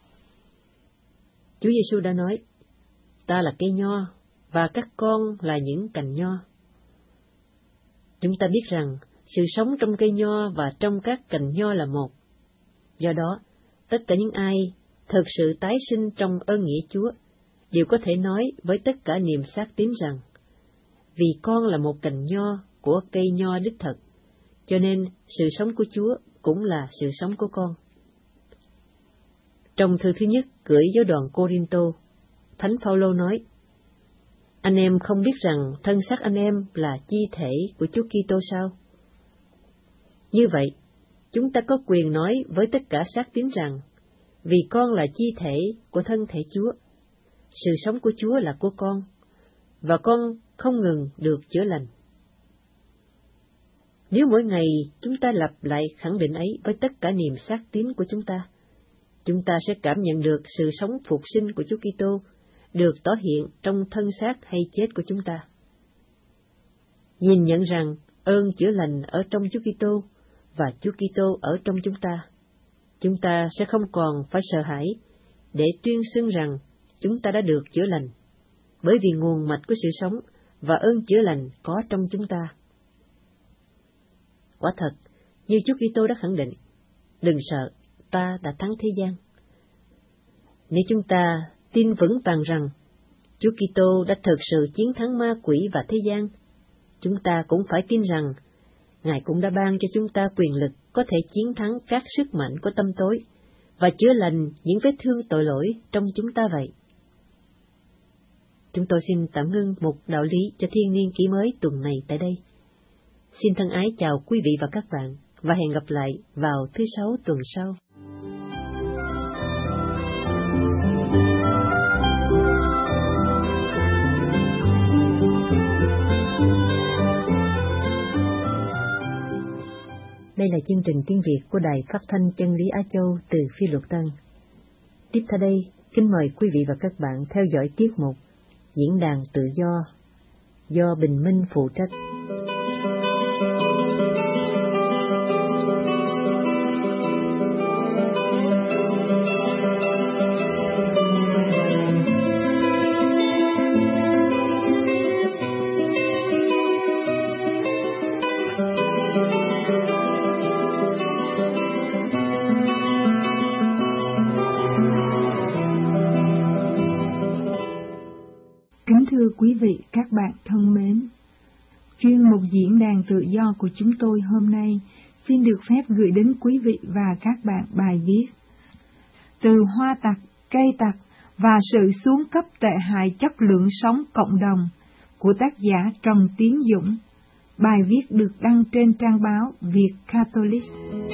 Chúa Giêsu đã nói, ta là cây nho, và các con là những cành nho. Chúng ta biết rằng, sự sống trong cây nho và trong các cành nho là một. Do đó, tất cả những ai thực sự tái sinh trong ơn nghĩa Chúa, đều có thể nói với tất cả niềm xác tín rằng, vì con là một cành nho của cây nho đích thực, cho nên sự sống của Chúa cũng là sự sống của con. Trong thư thứ nhất gửi giáo đoàn Cô-rinh-tô, Thánh Phao-lô nói, anh em không biết rằng thân xác anh em là chi thể của Chúa Kitô sao? Như vậy, chúng ta có quyền nói với tất cả xác tín rằng, vì con là chi thể của thân thể Chúa, sự sống của Chúa là của con, và con không ngừng được chữa lành. Nếu mỗi ngày chúng ta lặp lại khẳng định ấy với tất cả niềm xác tín của chúng ta, chúng ta sẽ cảm nhận được sự sống phục sinh của Chúa Kitô được tỏ hiện trong thân xác hay chết của chúng ta. Nhìn nhận rằng ơn chữa lành ở trong Chúa Kitô và Chúa Kitô ở trong chúng ta, chúng ta sẽ không còn phải sợ hãi để tuyên xưng rằng chúng ta đã được chữa lành, bởi vì nguồn mạch của sự sống và ơn chữa lành có trong chúng ta. Quả thật, như Chúa Kitô đã khẳng định, đừng sợ, ta đã thắng thế gian. Nếu chúng ta tin vững vàng rằng Chúa Kitô đã thực sự chiến thắng ma quỷ và thế gian, chúng ta cũng phải tin rằng Ngài cũng đã ban cho chúng ta quyền lực có thể chiến thắng các sức mạnh của tâm tối và chữa lành những vết thương tội lỗi trong chúng ta vậy. Chúng tôi xin tạm ngưng một đạo lý cho thiên niên kỷ mới tuần này tại đây. Xin thân ái chào quý vị và các bạn, và hẹn gặp lại vào thứ Sáu tuần sau. Đây là chương trình tiếng Việt của Đài Phát thanh Chân lý Á Châu từ Phi Luật Tân. Tiếp theo đây, kính mời quý vị và các bạn theo dõi tiết mục Diễn đàn tự do do Bình Minh phụ trách. Thưa quý vị, các bạn thân mến, chuyên mục Diễn đàn tự do của chúng tôi hôm nay xin được phép gửi đến quý vị và các bạn bài viết Từ hoa tặc, cây tặc và sự xuống cấp tệ hại chất lượng sống cộng đồng của tác giả Trần Tiến Dũng. Bài viết được đăng trên trang báo Việt Catholic.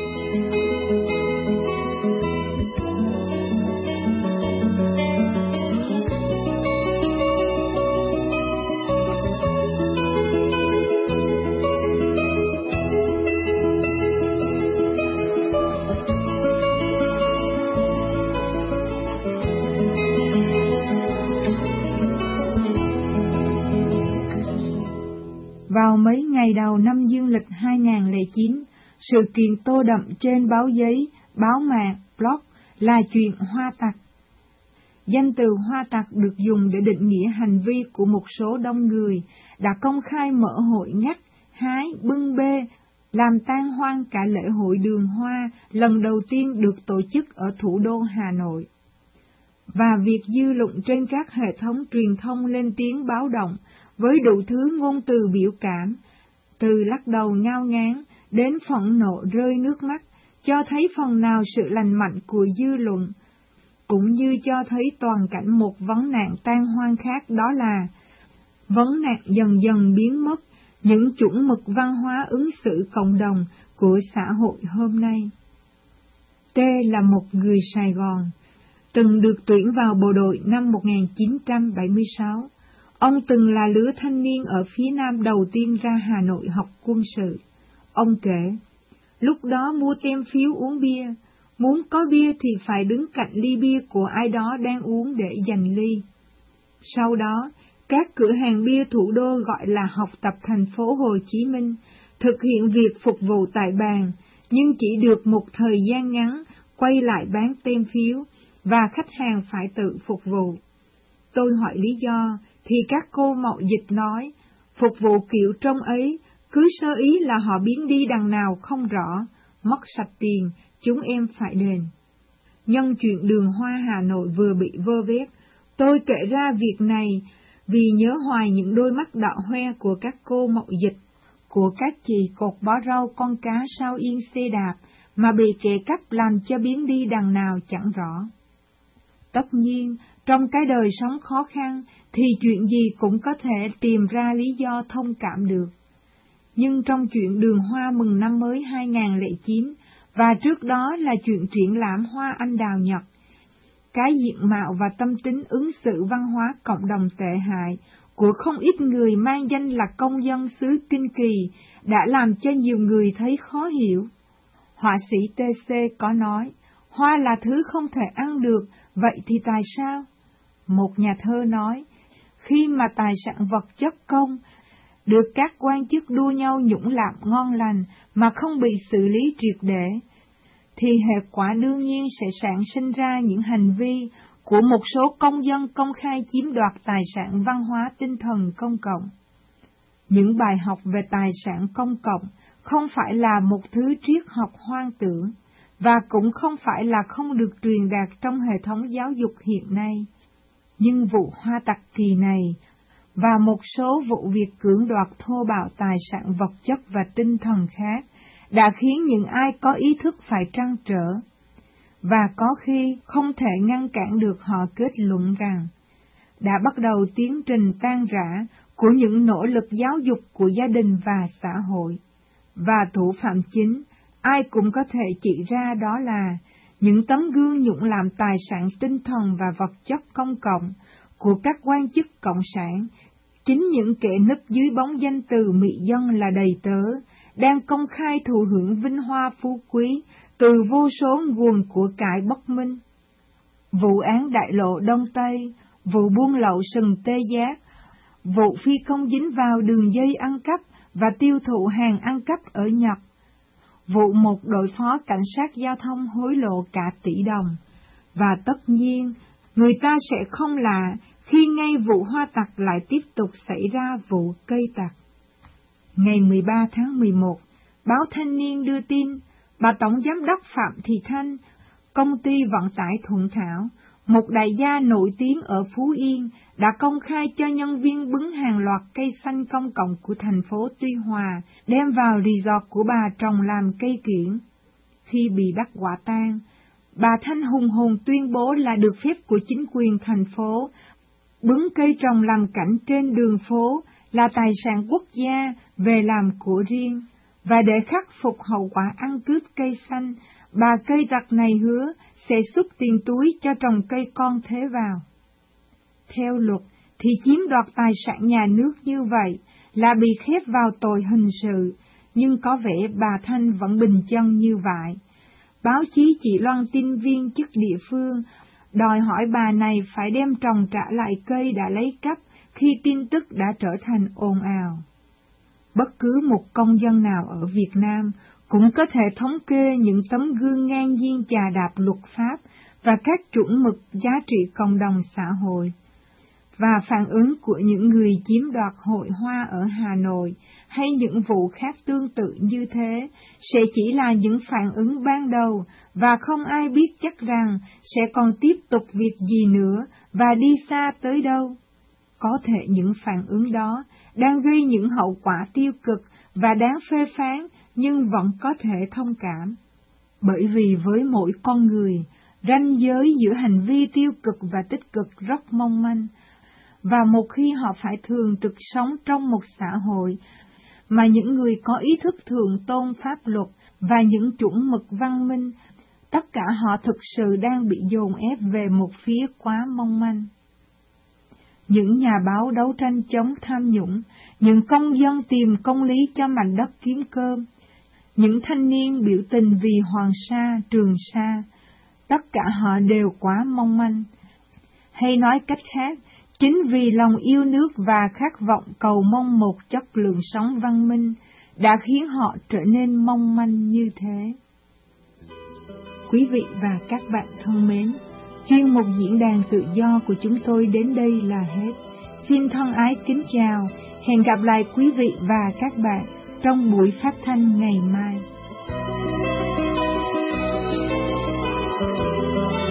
Vào mấy ngày đầu năm dương lịch hai nghìn không trăm lẻ chín, sự kiện tô đậm trên báo giấy, báo mạng, blog là chuyện hoa tặc. Danh từ hoa tặc được dùng để định nghĩa hành vi của một số đông người đã công khai mở hội ngắt, hái, bưng bê, làm tan hoang cả lễ hội đường hoa lần đầu tiên được tổ chức ở thủ đô Hà Nội. Và việc dư luận trên các hệ thống truyền thông lên tiếng báo động với đủ thứ ngôn từ biểu cảm, từ lắc đầu ngao ngán đến phẫn nộ rơi nước mắt, cho thấy phần nào sự lành mạnh của dư luận, cũng như cho thấy toàn cảnh một vấn nạn tan hoang khác, đó là vấn nạn dần dần biến mất những chuẩn mực văn hóa ứng xử cộng đồng của xã hội hôm nay. T là một người Sài Gòn, từng được tuyển vào bộ đội năm một nghìn chín trăm bảy mươi sáu. Ông từng là lứa thanh niên ở phía Nam đầu tiên ra Hà Nội học quân sự. Ông kể, lúc đó mua tem phiếu uống bia, muốn có bia thì phải đứng cạnh ly bia của ai đó đang uống để giành ly. Sau đó, các cửa hàng bia thủ đô gọi là học tập thành phố Hồ Chí Minh, thực hiện việc phục vụ tại bàn, nhưng chỉ được một thời gian ngắn, quay lại bán tem phiếu, và khách hàng phải tự phục vụ. Tôi hỏi lý do, thì các cô mậu dịch nói, phục vụ kiểu trông ấy, cứ sơ ý là họ biến đi đằng nào không rõ, mất sạch tiền, chúng em phải đền. Nhân chuyện đường hoa Hà Nội vừa bị vơ vét, tôi kể ra việc này vì nhớ hoài những đôi mắt đỏ hoe của các cô mậu dịch, của các chị cột bó rau con cá sau yên xe đạp mà bị kẻ cắp làm cho biến đi đằng nào chẳng rõ. Tất nhiên, trong cái đời sống khó khăn thì chuyện gì cũng có thể tìm ra lý do thông cảm được. Nhưng trong chuyện đường hoa mừng năm mới hai không không chín, và trước đó là chuyện triển lãm hoa anh đào Nhật, cái diện mạo và tâm tính ứng xử văn hóa cộng đồng tệ hại của không ít người mang danh là công dân xứ Kinh Kỳ đã làm cho nhiều người thấy khó hiểu. Họa sĩ tê xê có nói, hoa là thứ không thể ăn được, vậy thì tại sao? Một nhà thơ nói, khi mà tài sản vật chất công được các quan chức đua nhau nhũng lạm ngon lành mà không bị xử lý triệt để, thì hệ quả đương nhiên sẽ sản sinh ra những hành vi của một số công dân công khai chiếm đoạt tài sản văn hóa tinh thần công cộng. Những bài học về tài sản công cộng không phải là một thứ triết học hoang tưởng, và cũng không phải là không được truyền đạt trong hệ thống giáo dục hiện nay. Nhưng vụ hoa tặc kỳ này, và một số vụ việc cưỡng đoạt thô bạo tài sản vật chất và tinh thần khác, đã khiến những ai có ý thức phải trăn trở, và có khi không thể ngăn cản được họ kết luận rằng đã bắt đầu tiến trình tan rã của những nỗ lực giáo dục của gia đình và xã hội, và thủ phạm chính ai cũng có thể chỉ ra đó là những tấm gương nhũng làm tài sản tinh thần và vật chất công cộng của các quan chức cộng sản, chính những kẻ núp dưới bóng danh từ mị dân là đầy tớ, đang công khai thụ hưởng vinh hoa phú quý từ vô số nguồn của cải bất minh. Vụ án đại lộ Đông Tây, vụ buôn lậu sừng tê giác, vụ phi công dính vào đường dây ăn cắp và tiêu thụ hàng ăn cắp ở Nhật, vụ một đội phó cảnh sát giao thông hối lộ cả tỷ đồng, và tất nhiên, người ta sẽ không lạ khi ngay vụ hoa tặc lại tiếp tục xảy ra vụ cây tặc. Ngày mười ba tháng mười một, báo Thanh niên đưa tin, bà Tổng Giám đốc Phạm Thị Thanh, công ty vận tải Thuận Thảo, một đại gia nổi tiếng ở Phú Yên, đã công khai cho nhân viên bứng hàng loạt cây xanh công cộng của thành phố Tuy Hòa, đem vào resort của bà trồng làm cây kiểng. Khi bị bắt quả tang, bà Thanh hùng hồn tuyên bố là được phép của chính quyền thành phố, bứng cây trồng làm cảnh trên đường phố là tài sản quốc gia về làm của riêng, và để khắc phục hậu quả ăn cướp cây xanh, bà cây tặc này hứa sẽ xuất tiền túi cho trồng cây con thế vào. Theo luật thì chiếm đoạt tài sản nhà nước như vậy là bị khép vào tội hình sự, nhưng có vẻ bà Thanh vẫn bình chân như vậy. Báo chí chỉ loan tin viên chức địa phương đòi hỏi bà này phải đem trồng trả lại cây đã lấy cắp khi tin tức đã trở thành ồn ào. Bất cứ một công dân nào ở Việt Nam cũng có thể thống kê những tấm gương ngang nhiên chà đạp luật pháp và các chuẩn mực giá trị cộng đồng xã hội. Và phản ứng của những người chiếm đoạt hội hoa ở Hà Nội hay những vụ khác tương tự như thế sẽ chỉ là những phản ứng ban đầu, và không ai biết chắc rằng sẽ còn tiếp tục việc gì nữa và đi xa tới đâu. Có thể những phản ứng đó đang gây những hậu quả tiêu cực và đáng phê phán, nhưng vẫn có thể thông cảm. Bởi vì với mỗi con người, ranh giới giữa hành vi tiêu cực và tích cực rất mong manh, và một khi họ phải thường trực sống trong một xã hội mà những người có ý thức thượng tôn pháp luật và những chuẩn mực văn minh, tất cả họ thực sự đang bị dồn ép về một phía quá mong manh. Những nhà báo đấu tranh chống tham nhũng, những công dân tìm công lý cho mảnh đất kiếm cơm, những thanh niên biểu tình vì Hoàng Sa, Trường Sa, tất cả họ đều quá mong manh. Hay nói cách khác, chính vì lòng yêu nước và khát vọng cầu mong một chất lượng sống văn minh đã khiến họ trở nên mong manh như thế. Quý vị và các bạn thân mến, chuyên mục diễn đàn tự do của chúng tôi đến đây là hết. Xin thân ái kính chào, hẹn gặp lại quý vị và các bạn trong buổi phát thanh ngày mai.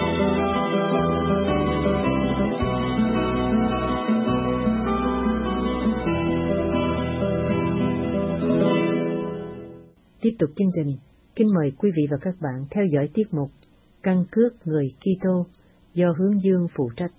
Tiếp tục chương trình, kính mời quý vị và các bạn theo dõi tiết mục Căn cước người Kitô do Hướng Dương phụ trách.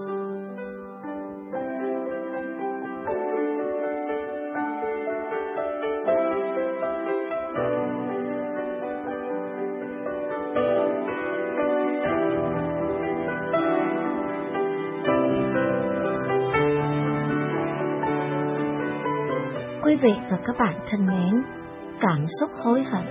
Quý vị và các bạn thân mến, cảm xúc hối hận.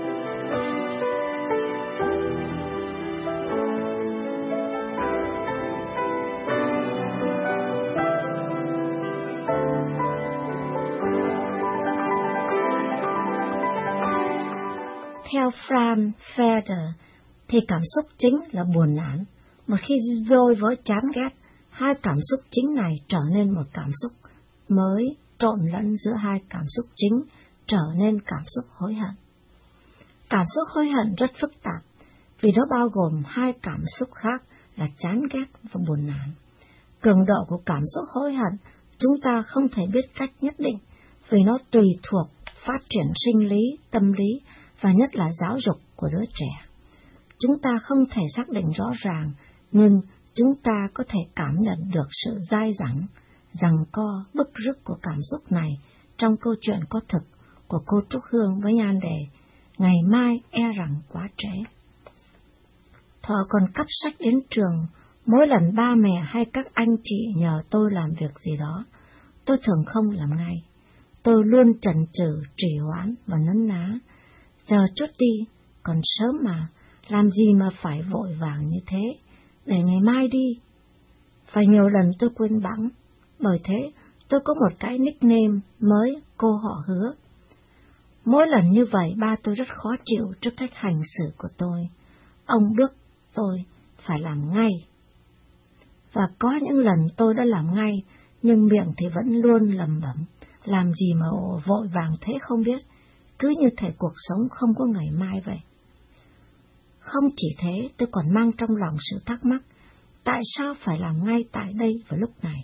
Theo Franz Feder, thì cảm xúc chính là buồn nản. Một khi đôi với chán ghét, hai cảm xúc chính này trở nên một cảm xúc mới, trộn lẫn giữa hai cảm xúc chính, trở nên cảm xúc hối hận. Cảm xúc hối hận rất phức tạp, vì nó bao gồm hai cảm xúc khác là chán ghét và buồn nản. Cường độ của cảm xúc hối hận chúng ta không thể biết cách nhất định, vì nó tùy thuộc phát triển sinh lý, tâm lý và nhất là giáo dục của đứa trẻ. Chúng ta không thể xác định rõ ràng, nhưng chúng ta có thể cảm nhận được sự dai dẳng, giằng co, bức rứt của cảm xúc này trong câu chuyện có thực của cô Trúc Hương với nhan đề Ngày mai e rằng quá trễ. Thuở còn cắp sách đến trường, mỗi lần ba mẹ hay các anh chị nhờ tôi làm việc gì đó, tôi thường không làm ngay. Tôi luôn chần chừ, trì hoãn và nấn ná. Chờ chút đi, còn sớm mà, làm gì mà phải vội vàng như thế, để ngày mai đi. Và nhiều lần tôi quên bẵng, bởi thế tôi có một cái nickname mới, cô họ Hứa. Mỗi lần như vậy ba tôi rất khó chịu trước cách hành xử của tôi. Ông bước tôi phải làm ngay. Và có những lần tôi đã làm ngay, nhưng miệng thì vẫn luôn lẩm bẩm, làm gì mà vội vàng thế không biết, cứ như thể cuộc sống không có ngày mai vậy. Không chỉ thế, tôi còn mang trong lòng sự thắc mắc, tại sao phải làm ngay tại đây vào lúc này?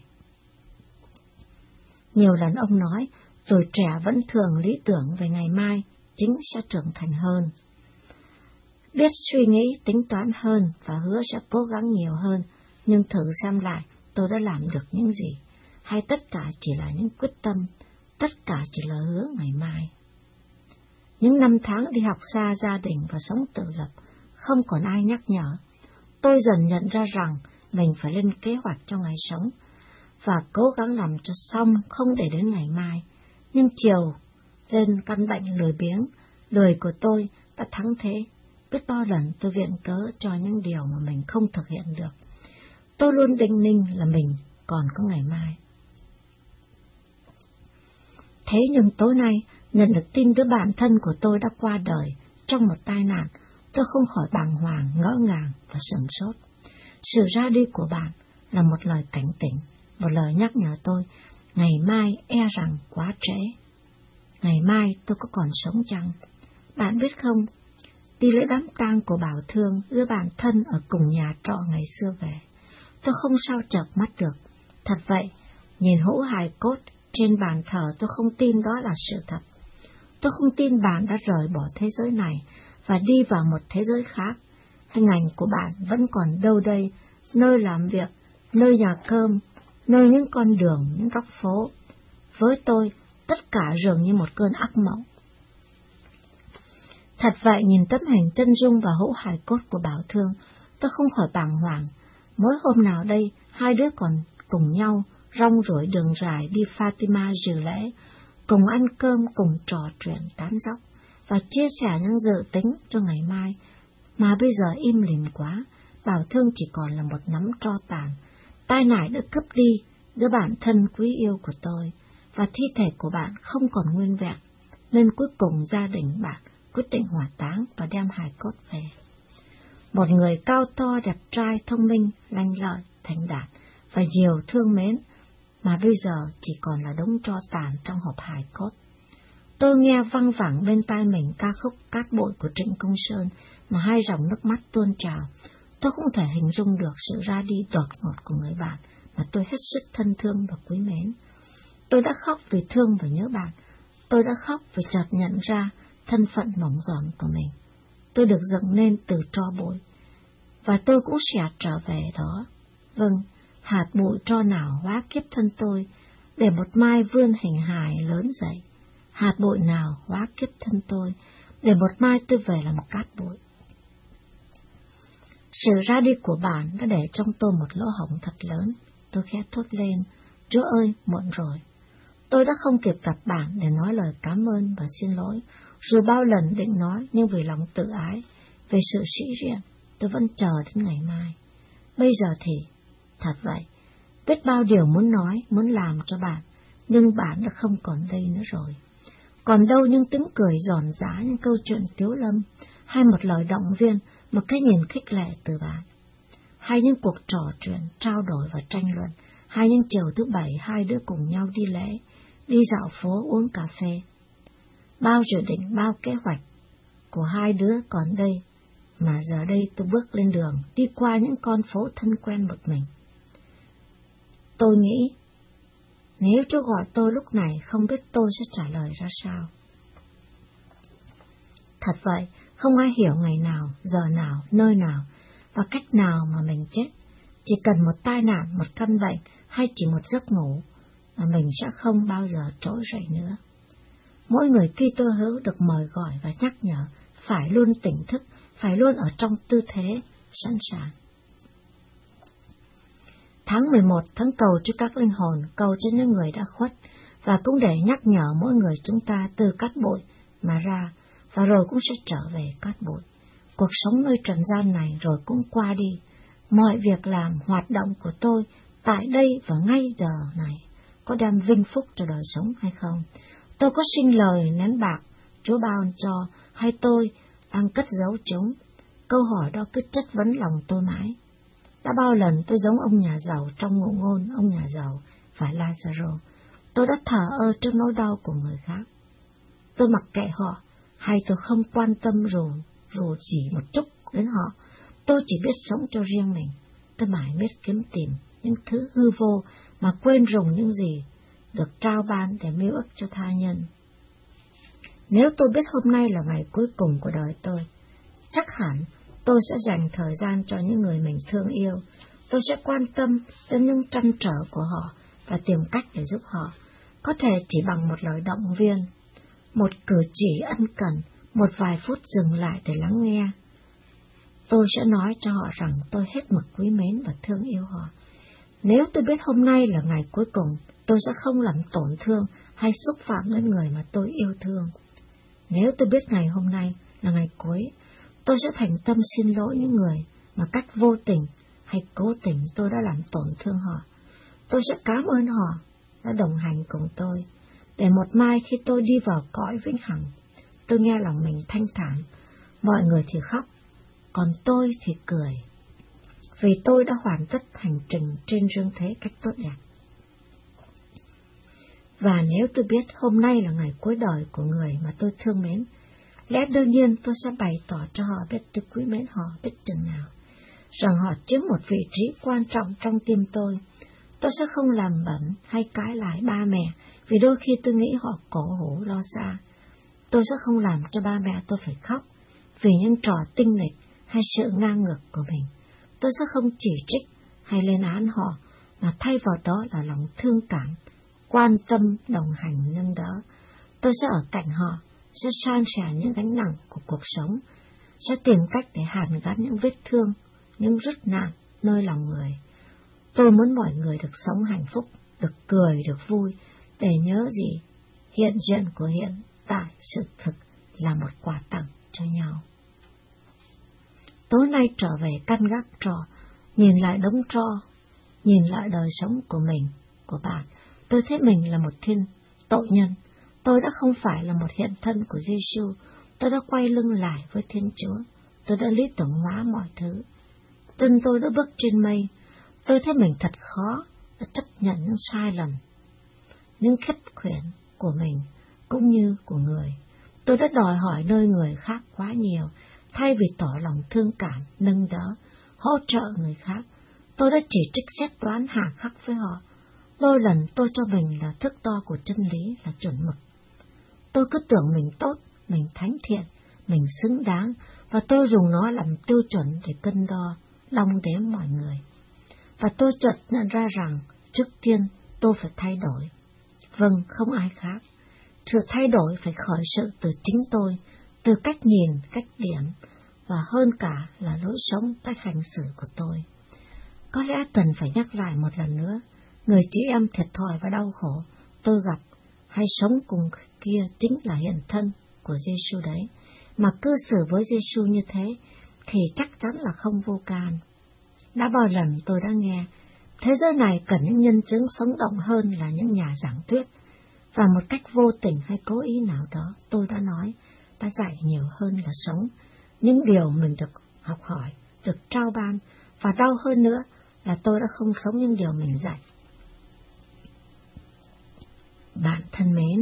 Nhiều lần ông nói, tuổi trẻ vẫn thường lý tưởng về ngày mai, chính sẽ trưởng thành hơn. Biết suy nghĩ, tính toán hơn và hứa sẽ cố gắng nhiều hơn, nhưng thử xem lại tôi đã làm được những gì, hay tất cả chỉ là những quyết tâm, tất cả chỉ là hứa ngày mai. Những năm tháng đi học xa gia đình và sống tự lập, không còn ai nhắc nhở. Tôi dần nhận ra rằng mình phải lên kế hoạch cho ngày sống, và cố gắng làm cho xong, không để đến ngày mai. Nhưng chiều lên căn bệnh lười biếng, lười của tôi đã thắng thế. Biết bao lần tôi viện cớ cho những điều mà mình không thực hiện được. Tôi luôn đinh ninh là mình còn có ngày mai. Thế nhưng tối nay, nhận được tin đứa bạn thân của tôi đã qua đời trong một tai nạn, tôi không khỏi bàng hoàng, ngỡ ngàng và sửng sốt. Sự ra đi của bạn là một lời cảnh tỉnh, một lời nhắc nhở tôi, ngày mai e rằng quá trễ. Ngày mai tôi có còn sống chăng? Bạn biết không, đi lễ đám tang của Bảo Thương, đứa bạn thân ở cùng nhà trọ ngày xưa về, tôi không sao chợp mắt được. Thật vậy, nhìn hũ hài cốt trên bàn thờ tôi không tin đó là sự thật. Tôi không tin bạn đã rời bỏ thế giới này và đi vào một thế giới khác. Hình ảnh của bạn vẫn còn đâu đây, nơi làm việc, nơi nhà cơm, nơi những con đường, những góc phố. Với tôi, tất cả dường như một cơn ác mộng. Thật vậy, nhìn tấm hình chân dung và hũ hài cốt của Bảo Thương, tôi không khỏi bàng hoàng. Mỗi hôm nào đây, hai đứa còn cùng nhau rong ruổi đường dài đi Fatima dự lễ, cùng ăn cơm, cùng trò chuyện tán dóc và chia sẻ những dự tính cho ngày mai. Mà bây giờ im lìm quá, Bảo Thương chỉ còn là một nắm tro tàn. Tai nạn đã cướp đi đứa bạn thân quý yêu của tôi, và thi thể của bạn không còn nguyên vẹn, nên cuối cùng gia đình bạn quyết định hỏa táng và đem hài cốt về. Một người cao to, đẹp trai, thông minh, lanh lợi, thành đạt và nhiều thương mến, mà bây giờ chỉ còn là đống tro tàn trong hộp hài cốt. Tôi nghe văng vẳng bên tai mình ca khúc Cát Bụi của Trịnh Công Sơn mà hai dòng nước mắt tuôn trào. Tôi không thể hình dung được sự ra đi đột ngột của người bạn mà tôi hết sức thân thương và quý mến. Tôi đã khóc vì thương và nhớ bạn. Tôi đã khóc vì chợt nhận ra thân phận mỏng giòn của mình. Tôi được dựng nên từ tro bụi, và tôi cũng sẽ trở về đó. Vâng, hạt bụi tro nào hóa kiếp thân tôi, để một mai vươn hình hài lớn dậy. Hạt bụi nào hóa kiếp thân tôi, để một mai tôi về làm cát bụi. Sự ra đi của bạn đã để trong tôi một lỗ hổng thật lớn. Tôi khẽ thốt lên, Chúa ơi, muộn rồi. Tôi đã không kịp gặp bạn để nói lời cảm ơn và xin lỗi, dù bao lần định nói, nhưng vì lòng tự ái, về sự sĩ diện, tôi vẫn chờ đến ngày mai. Bây giờ thì, thật vậy, biết bao điều muốn nói, muốn làm cho bạn, nhưng bạn đã không còn đây nữa rồi. Còn đâu những tiếng cười giòn giã, những câu chuyện tiếu lâm, hay một lời động viên, một cái nhìn khích lệ từ bạn, hay những cuộc trò chuyện, trao đổi và tranh luận, hay những chiều thứ bảy hai đứa cùng nhau đi lễ, đi dạo phố uống cà phê. Bao dự định, bao kế hoạch của hai đứa còn đây, mà giờ đây tôi bước lên đường, đi qua những con phố thân quen một mình. Tôi nghĩ, nếu Chúa gọi tôi lúc này, không biết tôi sẽ trả lời ra sao. Thật vậy, không ai hiểu ngày nào, giờ nào, nơi nào, và cách nào mà mình chết. Chỉ cần một tai nạn, một căn bệnh, hay chỉ một giấc ngủ, mà mình sẽ không bao giờ trỗi dậy nữa. Mỗi người Kitô hữu được mời gọi và nhắc nhở, phải luôn tỉnh thức, phải luôn ở trong tư thế sẵn sàng. Tháng mười một, tháng cầu cho các linh hồn, cầu cho những người đã khuất, và cũng để nhắc nhở mỗi người chúng ta từ cát bụi mà ra, và rồi cũng sẽ trở về cát bụi. Cuộc sống nơi trần gian này rồi cũng qua đi. Mọi việc làm, hoạt động của tôi tại đây và ngay giờ này có đem vinh phúc cho đời sống hay không? Tôi có sinh lời nén bạc Chúa ban cho, hay tôi đang cất giấu chúng? Câu hỏi đó cứ chất vấn lòng tôi mãi. Đã bao lần tôi giống ông nhà giàu trong ngụ ngôn ông nhà giàu và Lazaro. Tôi đã thờ ơ trước nỗi đau của người khác. Tôi mặc kệ họ, hay tôi không quan tâm dù, dù chỉ một chút đến họ. Tôi chỉ biết sống cho riêng mình. Tôi mãi biết kiếm tìm những thứ hư vô mà quên dùng những gì được trao ban để mưu ức cho tha nhân. Nếu tôi biết hôm nay là ngày cuối cùng của đời tôi, chắc hẳn tôi sẽ dành thời gian cho những người mình thương yêu. Tôi sẽ quan tâm đến những trăn trở của họ và tìm cách để giúp họ, có thể chỉ bằng một lời động viên, một cử chỉ ân cần, một vài phút dừng lại để lắng nghe. Tôi sẽ nói cho họ rằng tôi hết mực quý mến và thương yêu họ. Nếu tôi biết hôm nay là ngày cuối cùng, tôi sẽ không làm tổn thương hay xúc phạm đến người mà tôi yêu thương. Nếu tôi biết ngày hôm nay là ngày cuối, tôi sẽ thành tâm xin lỗi những người mà cách vô tình hay cố tình tôi đã làm tổn thương họ. Tôi sẽ cảm ơn họ đã đồng hành cùng tôi, để một mai khi tôi đi vào cõi vĩnh hằng, tôi nghe lòng mình thanh thản. Mọi người thì khóc, còn tôi thì cười, vì tôi đã hoàn tất hành trình trên dương thế cách tốt đẹp. Và nếu tôi biết hôm nay là ngày cuối đời của người mà tôi thương mến, lẽ đương nhiên tôi sẽ bày tỏ cho họ biết tôi quý mến họ biết chừng nào, rằng họ chiếm một vị trí quan trọng trong tim tôi. Tôi sẽ không làm bẩm hay cãi lại ba mẹ, vì đôi khi tôi nghĩ họ cổ hủ lo xa. Tôi sẽ không làm cho ba mẹ tôi phải khóc vì những trò tinh nghịch hay sự ngang ngược của mình. Tôi sẽ không chỉ trích hay lên án họ, mà thay vào đó là lòng thương cảm, quan tâm, đồng hành, nâng đỡ. Tôi sẽ ở cạnh họ, sẽ san sẻ những gánh nặng của cuộc sống, sẽ tìm cách để hàn gắn những vết thương, những rứt nạn nơi lòng người. Tôi muốn mọi người được sống hạnh phúc, được cười, được vui, để nhớ gì hiện diện của hiện tại sự thực là một quà tặng cho nhau. Tối nay trở về căn gác trò, nhìn lại đống tro, nhìn lại đời sống của mình, của bạn, tôi thấy mình là một thiên tội nhân. Tôi đã không phải là một hiện thân của Giêsu. Tôi đã quay lưng lại với Thiên Chúa. Tôi đã lý tưởng hóa mọi thứ. Chân tôi đã bước trên mây. Tôi thấy mình thật khó để chấp nhận những sai lầm, những khuyết khuyển của mình cũng như của người. Tôi đã đòi hỏi nơi người khác quá nhiều, thay vì tỏ lòng thương cảm, nâng đỡ, hỗ trợ người khác. Tôi đã chỉ trích xét đoán hà khắc với họ. Đôi lần tôi cho mình là thước đo của chân lý, là chuẩn mực. Tôi cứ tưởng mình tốt, mình thánh thiện, mình xứng đáng, và tôi dùng nó làm tiêu chuẩn để cân đo, đong đếm mọi người. Và tôi chợt nhận ra rằng, trước tiên tôi phải thay đổi. Vâng, không ai khác. Sự thay đổi phải khởi sự từ chính tôi, từ cách nhìn, cách điểm, và hơn cả là lối sống, cách hành xử của tôi. Có lẽ cần phải nhắc lại một lần nữa, người chị em thiệt thòi và đau khổ tôi gặp hay sống cùng kia chính là hiện thân của Giêsu đấy, mà cư xử với Giêsu như thế thì chắc chắn là không vô can. Đã bao lần tôi đã nghe, thế giới này cần những nhân chứng sống động hơn là những nhà giảng thuyết, và một cách vô tình hay cố ý nào đó tôi đã nói, đã dạy nhiều hơn là sống những điều mình được học hỏi, được trao ban, và đau hơn nữa là tôi đã không sống những điều mình dạy. Bạn thân mến,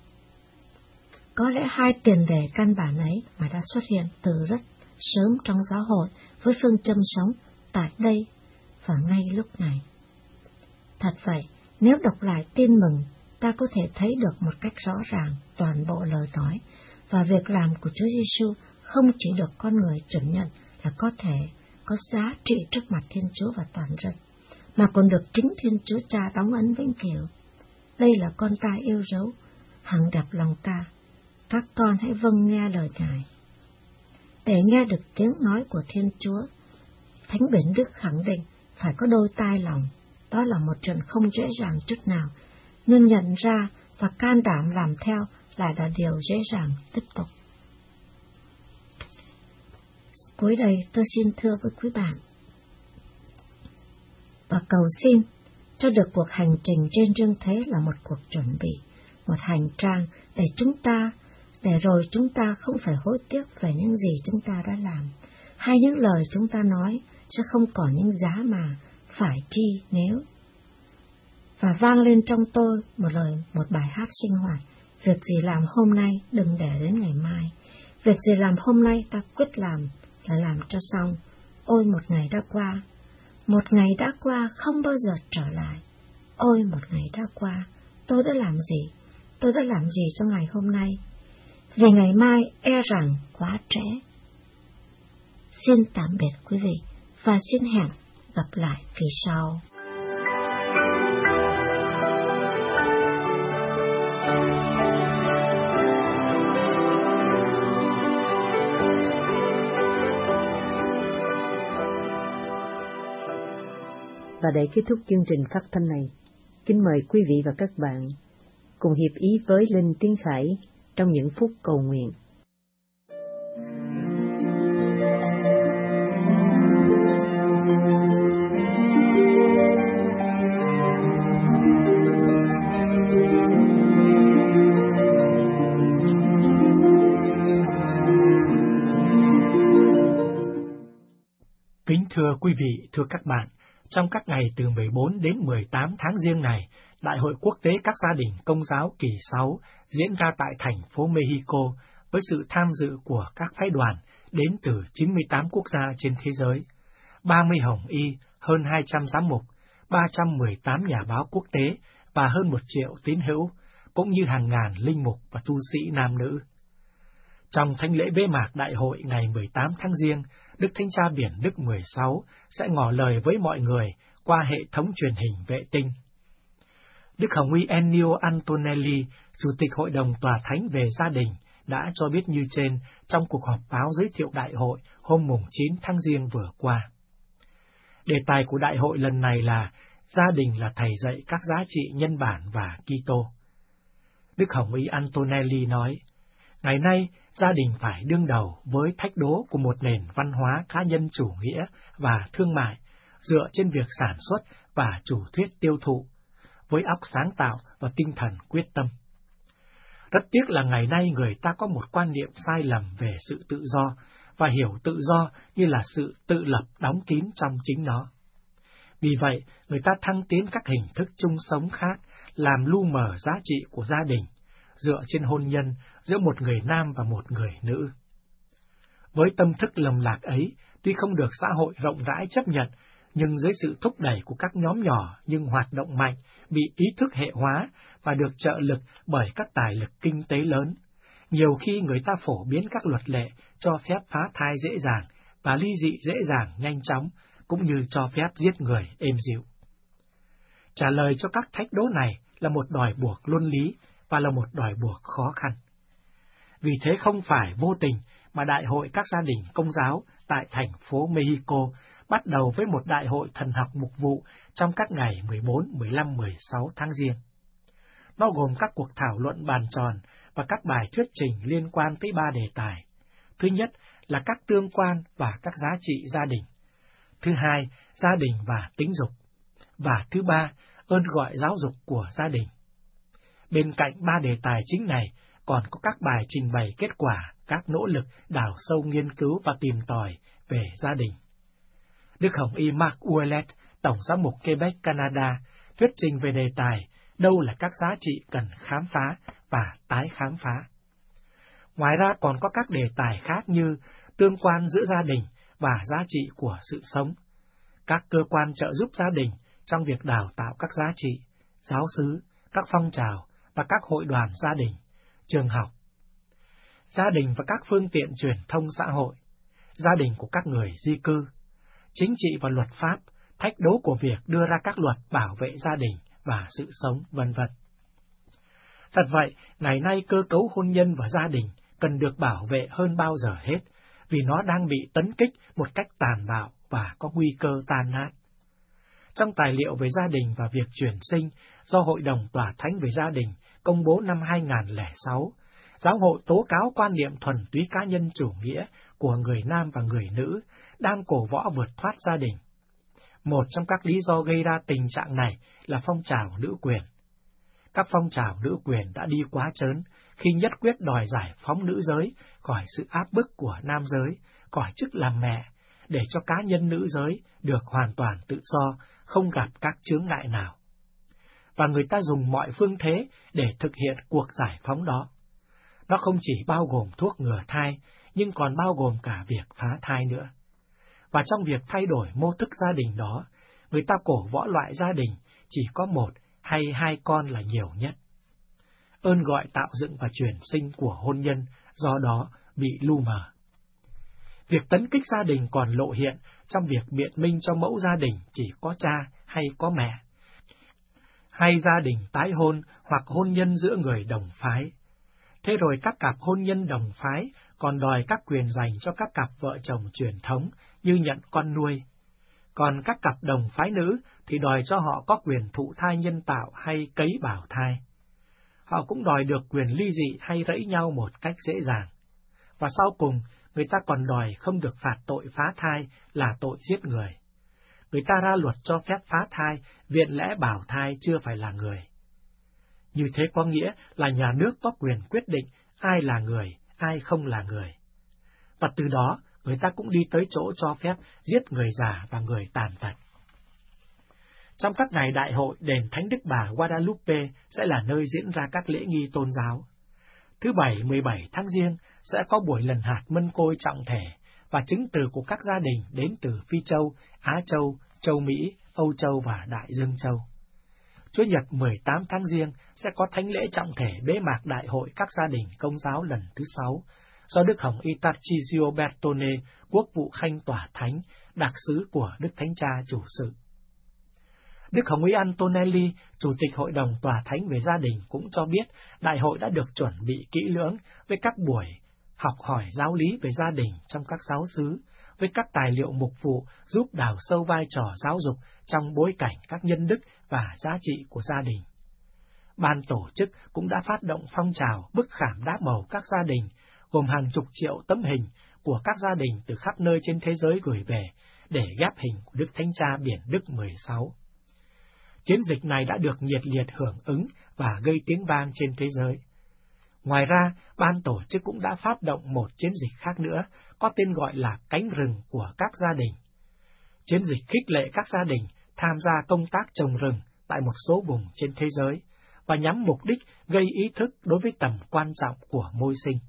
có lẽ hai tiền đề căn bản ấy mà đã xuất hiện từ rất sớm trong giáo hội với phương châm sống tại đây và ngay lúc này. Thật vậy, nếu đọc lại Tin Mừng, ta có thể thấy được một cách rõ ràng toàn bộ lời nói và việc làm của Chúa Giêsu không chỉ được con người chuẩn nhận là có thể có giá trị trước mặt Thiên Chúa và toàn dân, mà còn được chính Thiên Chúa Cha đóng ấn vĩnh cửu. Đây là con ta yêu dấu, hằng đẹp lòng ta, các con hãy vâng nghe lời Ngài. Để nghe được tiếng nói của Thiên Chúa, Thánh Biển Đức khẳng định phải có đôi tai lòng. Đó là một chuyện không dễ dàng chút nào, nhưng nhận ra và can đảm làm theo lại là điều dễ dàng tiếp tục. Cuối đây tôi xin thưa với quý bạn và cầu xin cho được cuộc hành trình trên dương thế là một cuộc chuẩn bị, một hành trang để chúng ta, để rồi chúng ta không phải hối tiếc về những gì chúng ta đã làm, hay những lời chúng ta nói sẽ không còn những giá mà phải chi nếu. Và vang lên trong tôi một lời, một bài hát sinh hoạt: việc gì làm hôm nay đừng để đến ngày mai, việc gì làm hôm nay ta quyết làm là làm cho xong. Ôi một ngày đã qua, một ngày đã qua không bao giờ trở lại. Ôi một ngày đã qua, tôi đã làm gì, tôi đã làm gì cho ngày hôm nay, vì ngày mai e rằng quá trễ. Xin tạm biệt quý vị và xin hẹn gặp lại kỳ sau. Và để kết thúc chương trình phát thanh này, kính mời quý vị và các bạn cùng hiệp ý với Linh Tiến Khải trong những phút cầu nguyện. Kính thưa quý vị, thưa các bạn, trong các ngày từ mười bốn đến mười tám tháng Giêng này, Đại hội Quốc tế các gia đình Công giáo kỳ sáu diễn ra tại thành phố Mexico với sự tham dự của các phái đoàn đến từ chín mươi tám quốc gia trên thế giới, ba mươi hồng y, hơn hai trăm giám mục, ba trăm mười tám nhà báo quốc tế và hơn một triệu tín hữu, cũng như hàng ngàn linh mục và tu sĩ nam nữ. Trong thánh lễ bế mạc đại hội ngày mười tám tháng Giêng, Đức Thánh Cha Biển Đức mười sáu sẽ ngỏ lời với mọi người qua hệ thống truyền hình vệ tinh. Đức Hồng y Ennio Antonelli, Chủ tịch Hội đồng Tòa Thánh về Gia đình, đã cho biết như trên trong cuộc họp báo giới thiệu đại hội hôm mùng chín tháng Giêng vừa qua. Đề tài của đại hội lần này là Gia đình là thầy dạy các giá trị nhân bản và Kitô. Đức Hồng y Antonelli nói, ngày nay, gia đình phải đương đầu với thách đố của một nền văn hóa cá nhân chủ nghĩa và thương mại, dựa trên việc sản xuất và chủ thuyết tiêu thụ, với óc sáng tạo và tinh thần quyết tâm. Rất tiếc là ngày nay người ta có một quan niệm sai lầm về sự tự do, và hiểu tự do như là sự tự lập đóng kín trong chính nó. Vì vậy, người ta thăng tiến các hình thức chung sống khác, làm lu mờ giá trị của gia đình, dựa trên hôn nhân giữa một người nam và một người nữ. Với tâm thức lầm lạc ấy, tuy không được xã hội rộng rãi chấp nhận, nhưng dưới sự thúc đẩy của các nhóm nhỏ nhưng hoạt động mạnh, bị ý thức hệ hóa và được trợ lực bởi các tài lực kinh tế lớn, Nhiều khi người ta phổ biến các luật lệ cho phép phá thai dễ dàng và ly dị dễ dàng nhanh chóng, cũng như cho phép giết người êm dịu. Trả lời cho các thách đố này là một đòi buộc luân lý và là một đòi buộc khó khăn. Vì thế không phải vô tình mà Đại hội các gia đình Công giáo tại thành phố Mexico bắt đầu với một đại hội thần học mục vụ trong các ngày mười bốn, mười lăm, mười sáu tháng Giêng. Nó gồm các cuộc thảo luận bàn tròn và các bài thuyết trình liên quan tới ba đề tài. Thứ nhất là các tương quan và các giá trị gia đình. Thứ hai, gia đình và tính dục. Và thứ ba, ơn gọi giáo dục của gia đình. Bên cạnh ba đề tài chính này, còn có các bài trình bày kết quả, các nỗ lực đào sâu nghiên cứu và tìm tòi về gia đình. Đức Hồng Y Mark Ouellet, Tổng giám mục Quebec, Canada, thuyết trình về đề tài đâu là các giá trị cần khám phá và tái khám phá. Ngoài ra còn có các đề tài khác như tương quan giữa gia đình và giá trị của sự sống, các cơ quan trợ giúp gia đình trong việc đào tạo các giá trị, giáo xứ, các phong trào và các hội đoàn gia đình, trường học, gia đình và các phương tiện truyền thông xã hội, gia đình của các người di cư, chính trị và luật pháp, thách đố của việc đưa ra các luật bảo vệ gia đình và sự sống, vân vân. Thật vậy, ngày nay cơ cấu hôn nhân và gia đình cần được bảo vệ hơn bao giờ hết, vì nó đang bị tấn kích một cách tàn bạo và có nguy cơ tan nát. Trong tài liệu về gia đình và việc chuyển sinh do Hội đồng Tòa Thánh về Gia đình công bố năm hai nghìn không trăm lẻ sáu, Giáo hội tố cáo quan niệm thuần túy cá nhân chủ nghĩa của người nam và người nữ đang cổ võ vượt thoát gia đình. Một trong các lý do gây ra tình trạng này là phong trào nữ quyền. Các phong trào nữ quyền đã đi quá trớn khi nhất quyết đòi giải phóng nữ giới khỏi sự áp bức của nam giới, khỏi chức làm mẹ, để cho cá nhân nữ giới được hoàn toàn tự do, không gặp các chướng ngại nào. Và người ta dùng mọi phương thế để thực hiện cuộc giải phóng đó. Nó không chỉ bao gồm thuốc ngừa thai, nhưng còn bao gồm cả việc phá thai nữa. Và trong việc thay đổi mô thức gia đình đó, người ta cổ võ loại gia đình chỉ có một hay hai con là nhiều nhất. Ơn gọi tạo dựng và truyền sinh của hôn nhân do đó bị lu mờ. Việc tấn kích gia đình còn lộ hiện trong việc biện minh cho mẫu gia đình chỉ có cha hay có mẹ, hay gia đình tái hôn hoặc hôn nhân giữa người đồng phái. Thế rồi các cặp hôn nhân đồng phái còn đòi các quyền dành cho các cặp vợ chồng truyền thống như nhận con nuôi. Còn các cặp đồng phái nữ thì đòi cho họ có quyền thụ thai nhân tạo hay cấy bảo thai. Họ cũng đòi được quyền ly dị hay rẫy nhau một cách dễ dàng. Và sau cùng, người ta còn đòi không được phạt tội phá thai là tội giết người. Người ta ra luật cho phép phá thai, viện lẽ bảo thai chưa phải là người. Như thế có nghĩa là nhà nước có quyền quyết định ai là người, ai không là người. Và từ đó, người ta cũng đi tới chỗ cho phép giết người già và người tàn tật. Trong các ngày đại hội, đền Thánh Đức Bà Guadalupe sẽ là nơi diễn ra các lễ nghi tôn giáo. Thứ Bảy, mười bảy tháng Giêng sẽ có buổi lần hạt mân côi trọng thể và chứng từ của các gia đình đến từ Phi Châu, Á Châu, Châu Mỹ, Âu Châu và Đại Dương Châu. Chủ nhật mười tám tháng Giêng sẽ có thánh lễ trọng thể bế mạc đại hội các gia đình Công giáo lần thứ sáu, do Đức Hồng Y Tarcisio Bertone, quốc vụ khanh tòa thánh, đặc sứ của Đức Thánh Cha chủ sự. Đức Hồng Y Antonelli, Chủ tịch Hội đồng Tòa Thánh về Gia đình cũng cho biết đại hội đã được chuẩn bị kỹ lưỡng với các buổi học hỏi giáo lý về gia đình trong các giáo xứ, với các tài liệu mục vụ giúp đào sâu vai trò giáo dục trong bối cảnh các nhân đức và giá trị của gia đình. Ban tổ chức cũng đã phát động phong trào bức khảm đáp màu các gia đình, gồm hàng chục triệu tấm hình của các gia đình từ khắp nơi trên thế giới gửi về để ghép hình của Đức Thánh Cha Biển Đức mười sáu. Chiến dịch này đã được nhiệt liệt hưởng ứng và gây tiếng vang trên thế giới. Ngoài ra, ban tổ chức cũng đã phát động một chiến dịch khác nữa, có tên gọi là Cánh rừng của các gia đình. Chiến dịch khích lệ các gia đình tham gia công tác trồng rừng tại một số vùng trên thế giới, và nhắm mục đích gây ý thức đối với tầm quan trọng của môi sinh.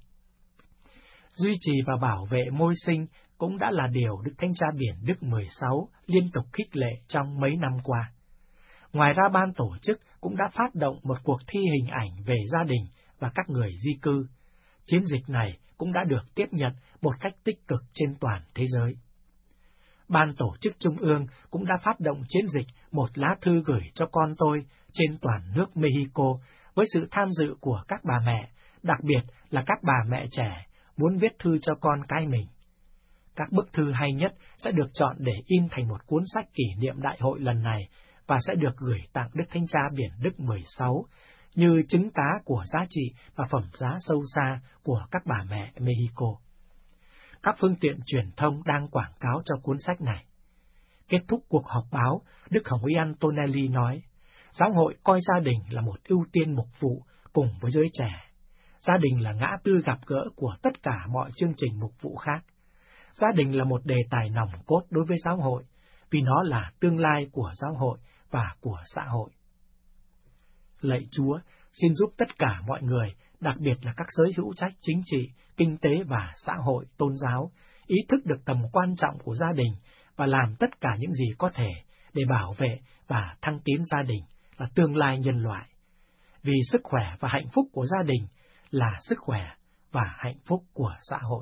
Duy trì và bảo vệ môi sinh cũng đã là điều Đức Thánh Cha Biển Đức mười sáu liên tục khích lệ trong mấy năm qua. Ngoài ra, ban tổ chức cũng đã phát động một cuộc thi hình ảnh về gia đình và các người di cư, chiến dịch này cũng đã được tiếp nhận một cách tích cực trên toàn thế giới. Ban tổ chức Trung ương cũng đã phát động chiến dịch Một lá thư gửi cho con tôi trên toàn nước Mexico với sự tham dự của các bà mẹ, đặc biệt là các bà mẹ trẻ muốn viết thư cho con cái mình. Các bức thư hay nhất sẽ được chọn để in thành một cuốn sách kỷ niệm đại hội lần này và sẽ được gửi tặng Đức Thánh Cha Biển Đức mười sáu như chứng tá của giá trị và phẩm giá sâu xa của các bà mẹ Mexico. Các phương tiện truyền thông đang quảng cáo cho cuốn sách này. Kết thúc cuộc họp báo, Đức Hồng Y Antonelli nói, giáo hội coi gia đình là một ưu tiên mục vụ cùng với giới trẻ. Gia đình là ngã tư gặp gỡ của tất cả mọi chương trình mục vụ khác. Gia đình là một đề tài nòng cốt đối với giáo hội, vì nó là tương lai của giáo hội và của xã hội. Lạy Chúa, xin giúp tất cả mọi người, đặc biệt là các giới hữu trách chính trị, kinh tế và xã hội, tôn giáo, ý thức được tầm quan trọng của gia đình và làm tất cả những gì có thể để bảo vệ và thăng tiến gia đình là tương lai nhân loại. Vì sức khỏe và hạnh phúc của gia đình là sức khỏe và hạnh phúc của xã hội.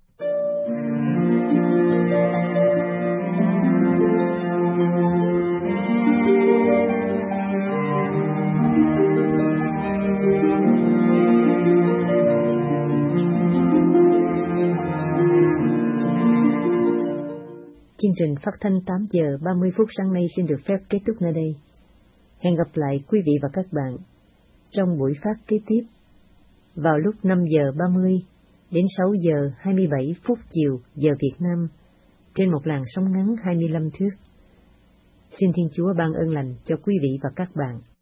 Chương trình phát thanh tám giờ ba mươi phút sáng nay xin được phép kết thúc nơi đây. Hẹn gặp lại quý vị và các bạn trong buổi phát kế tiếp vào lúc năm giờ ba mươi đến sáu giờ hai mươi bảy phút chiều giờ Việt Nam trên một làn sóng ngắn hai mươi lăm thước. Xin Thiên Chúa ban ơn lành cho quý vị và các bạn.